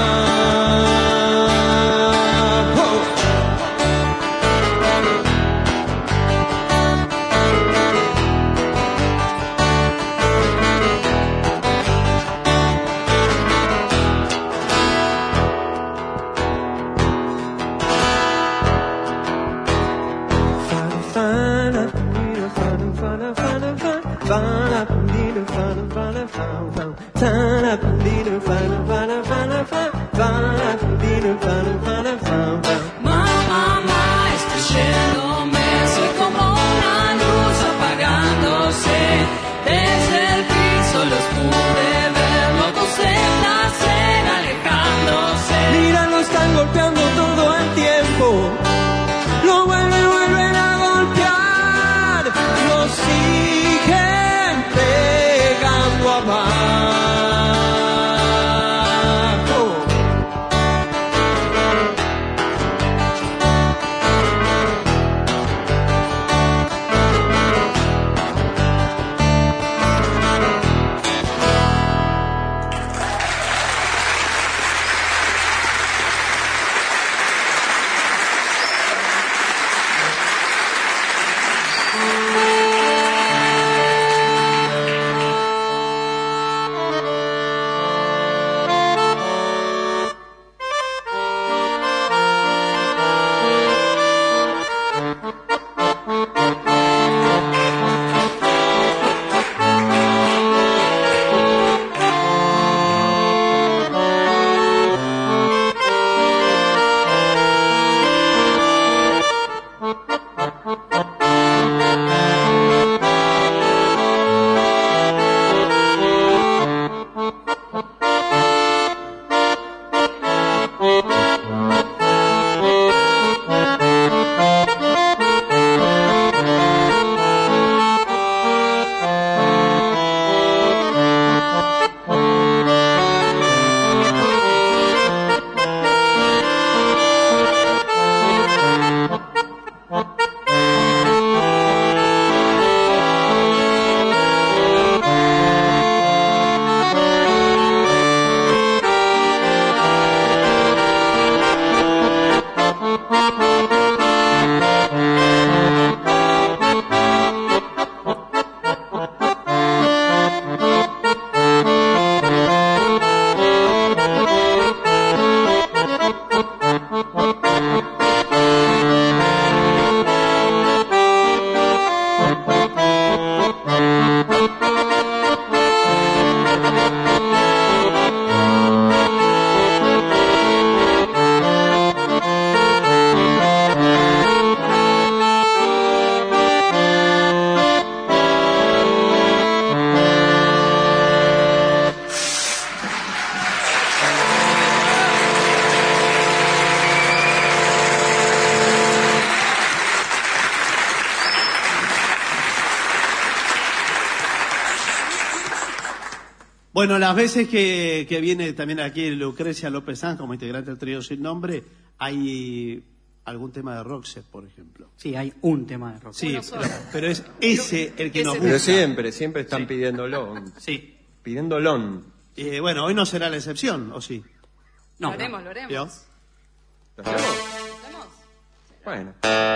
Bueno, las veces que viene también aquí Lucrecia López Sanz como integrante del trío Sin Nombre, hay algún tema de Roxette, por ejemplo. Sí, hay un tema de rock. Sí, pero es ese el que nos Pero gusta. siempre están pidiéndolo. Sí. Pidiéndolo. Bueno, hoy no será la excepción, ¿o sí? No, Lo haremos. ¿Yo? ¿Lo hacemos? Bueno.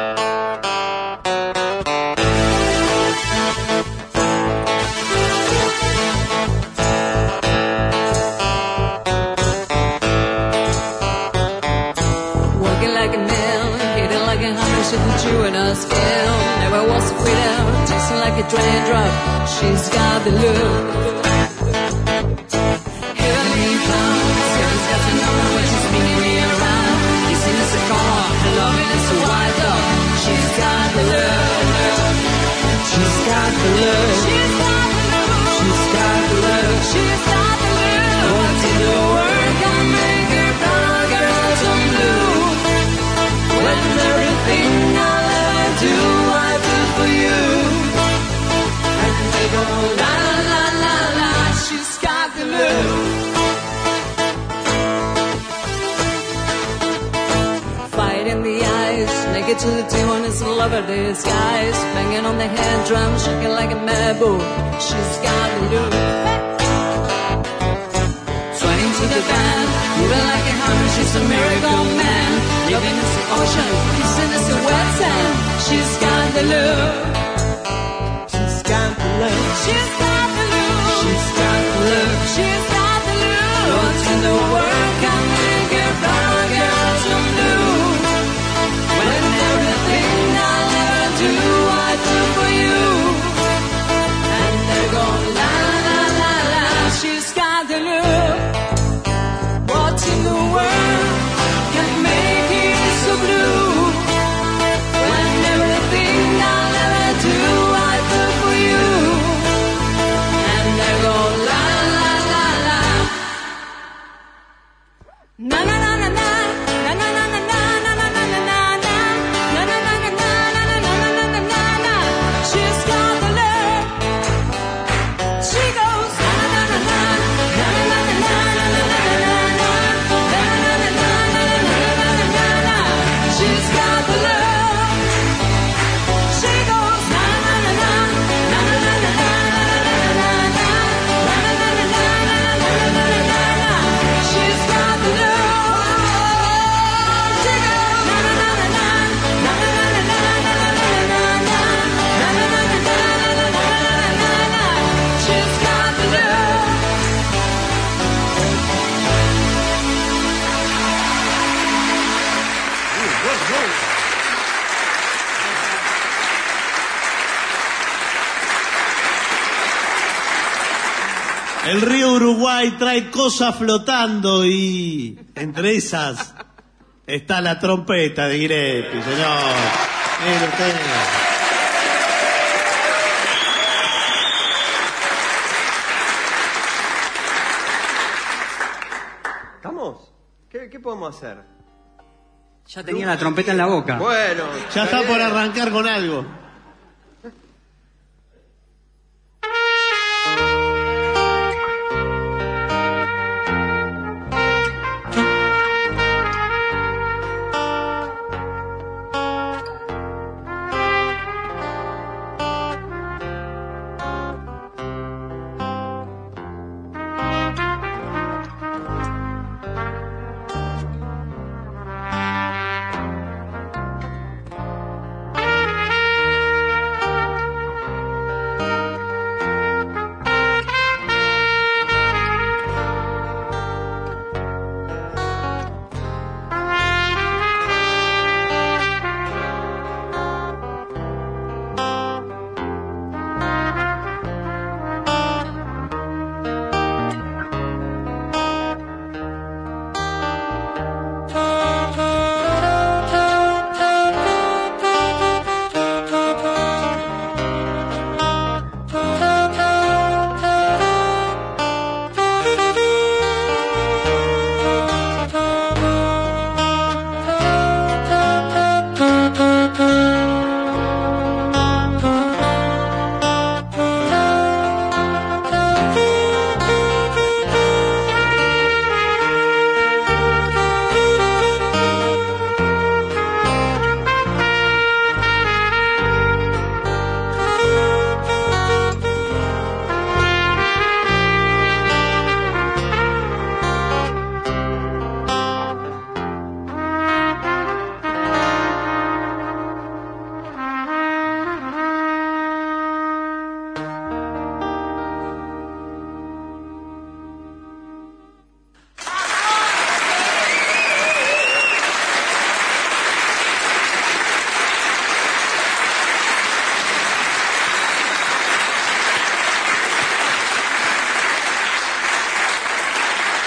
Walking like a man, hitting like a hammer, she put you in her skin. Never was a quitter, tasting like a train drop. She's got the look. Heavenly found, she's got to know when she's spinning me around. Kissing is a car, her loving is a wild dog. She's got the look. She's got the look. She's got the look. She's got the look. She's got the look. What's in the world can make her brown girl turn blue? When everything I'll ever do, I do for you. And they go la la la la, she's got the look. Fight in the eyes, naked to the tune, it's a lover disguise. Banging on the hand drum, shaking like a mad bull. She's got the look. Swaying to the band, moving like a hammer, she's a miracle man. Loving is the ocean, kissing is the wet sand. She's got the look. She's got the look. She's got the look. She's got the look. She's got the look. What's in the world can make a brown girl turn blue? When everything I'll ever do, I do for you. And they go la la la la. She's got the look. What's in the world can make it so blue? When everything I'll ever do, I do for you. And they go la la la la. Na na na na na. Na na na na na na na na na na. Na na na na na na na na na na na na. She's got the look. She goes na na na na na na na na na na na na na. Na na na na na na na na na na. She's got the look. She goes na na na na na na na na na na na na. Na na na na na na na na na na na. She's got the look. She goes na na na na na na na na na na na na na. Na na na na na na na na na na na na. She's got the look. El río Uruguay trae cosas flotando y entre esas está la trompeta de Giretti, señor. Mire usted. ¿Estamos? ¿Qué podemos hacer? Ya tenía la trompeta en la boca. Bueno. Ya está por arrancar con algo.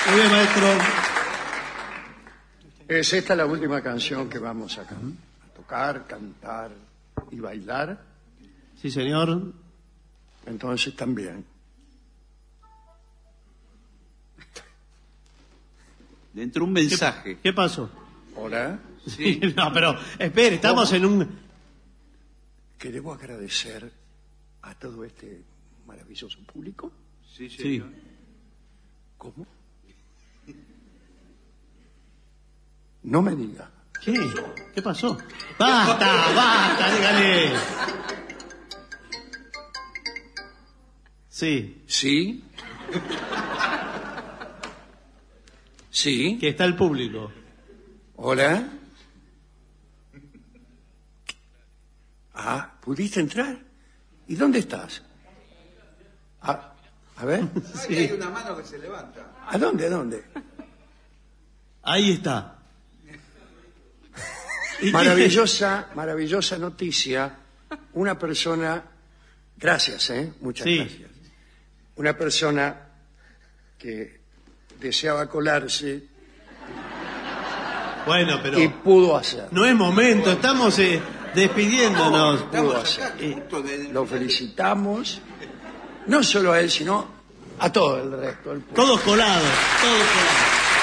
Muy bien, maestro. Es esta la última canción que vamos a tocar, cantar y bailar. Sí, señor. Entonces también. Dentro un mensaje. ¿Qué pasó? Hola. Sí. No, pero espere, estamos en un... Que debo agradecer a todo este maravilloso público. Sí, Sí. señor. ¿Cómo? No me diga. ¿Qué? ¿Qué pasó? ¡Basta, dígale! Sí, ¿Sí? ¿Sí? que está el público. ¿Hola? Ah, ¿pudiste entrar? ¿Y dónde estás? Ah, a ver. Ay, hay una mano que se levanta. ¿A dónde? ¿A dónde? Ahí está. ¿Y Maravillosa noticia. Una persona, gracias, muchas Sí. gracias. Una persona que deseaba colarse Bueno, pero y pudo hacer. no es momento, estamos despidiéndonos. Pudo Estamos hacer. acá, justo de- Lo felicitamos, no solo a él, sino a todo el resto del pueblo. Todos colados, todos colados.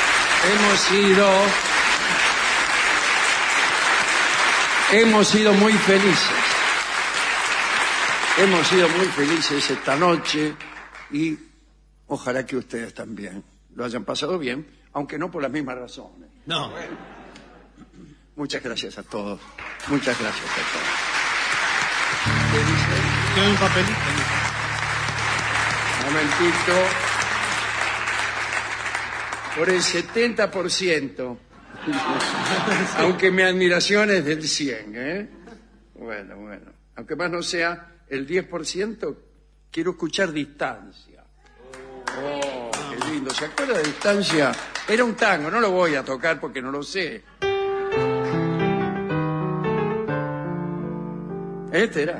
Hemos sido muy felices. Hemos sido muy felices esta noche y ojalá que ustedes también lo hayan pasado bien, aunque no por las mismas razones. No, Muchas gracias a todos. Muchas gracias a todos. quedó un papelito. Momentito. Por el 70%. Aunque mi admiración es del 100%, Bueno. Aunque más no sea el 10%, quiero escuchar Distancia. Oh, qué lindo. ¿Se acuerda de Distancia? Era un tango, no lo voy a tocar porque no lo sé. Este era.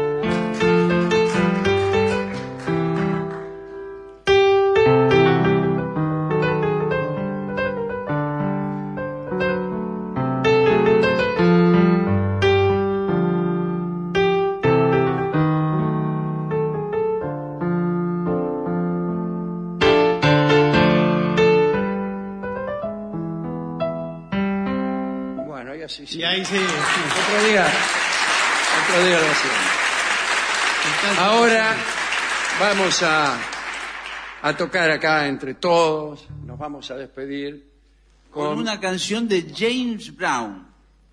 Bueno, y así sí. Y ahí sí. Otro día lo hacemos. Ahora vamos a tocar acá entre todos, nos vamos a despedir Con una canción de James Brown.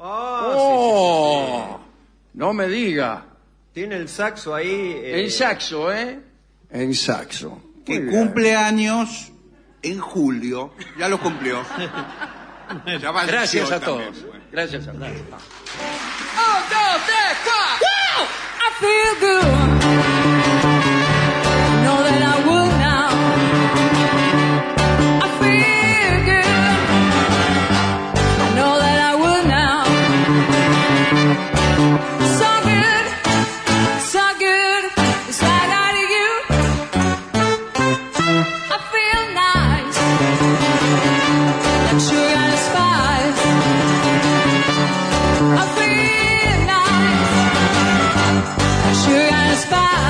¡Oh! No me diga. Tiene el saxo ahí. En saxo, En saxo. Que Muy bien. cumple años en julio. Ya lo cumplió. Ya falleció Gracias a también. todos. Gracias a todos. I feel good. Know that I would now. I feel good. I know that I would now. So good, it's right out of you. I feel nice, like sugar and spice. I feel nice. Sugar and spice.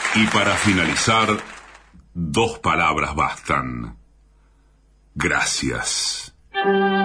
Y para finalizar, 2 palabras bastan. Gracias.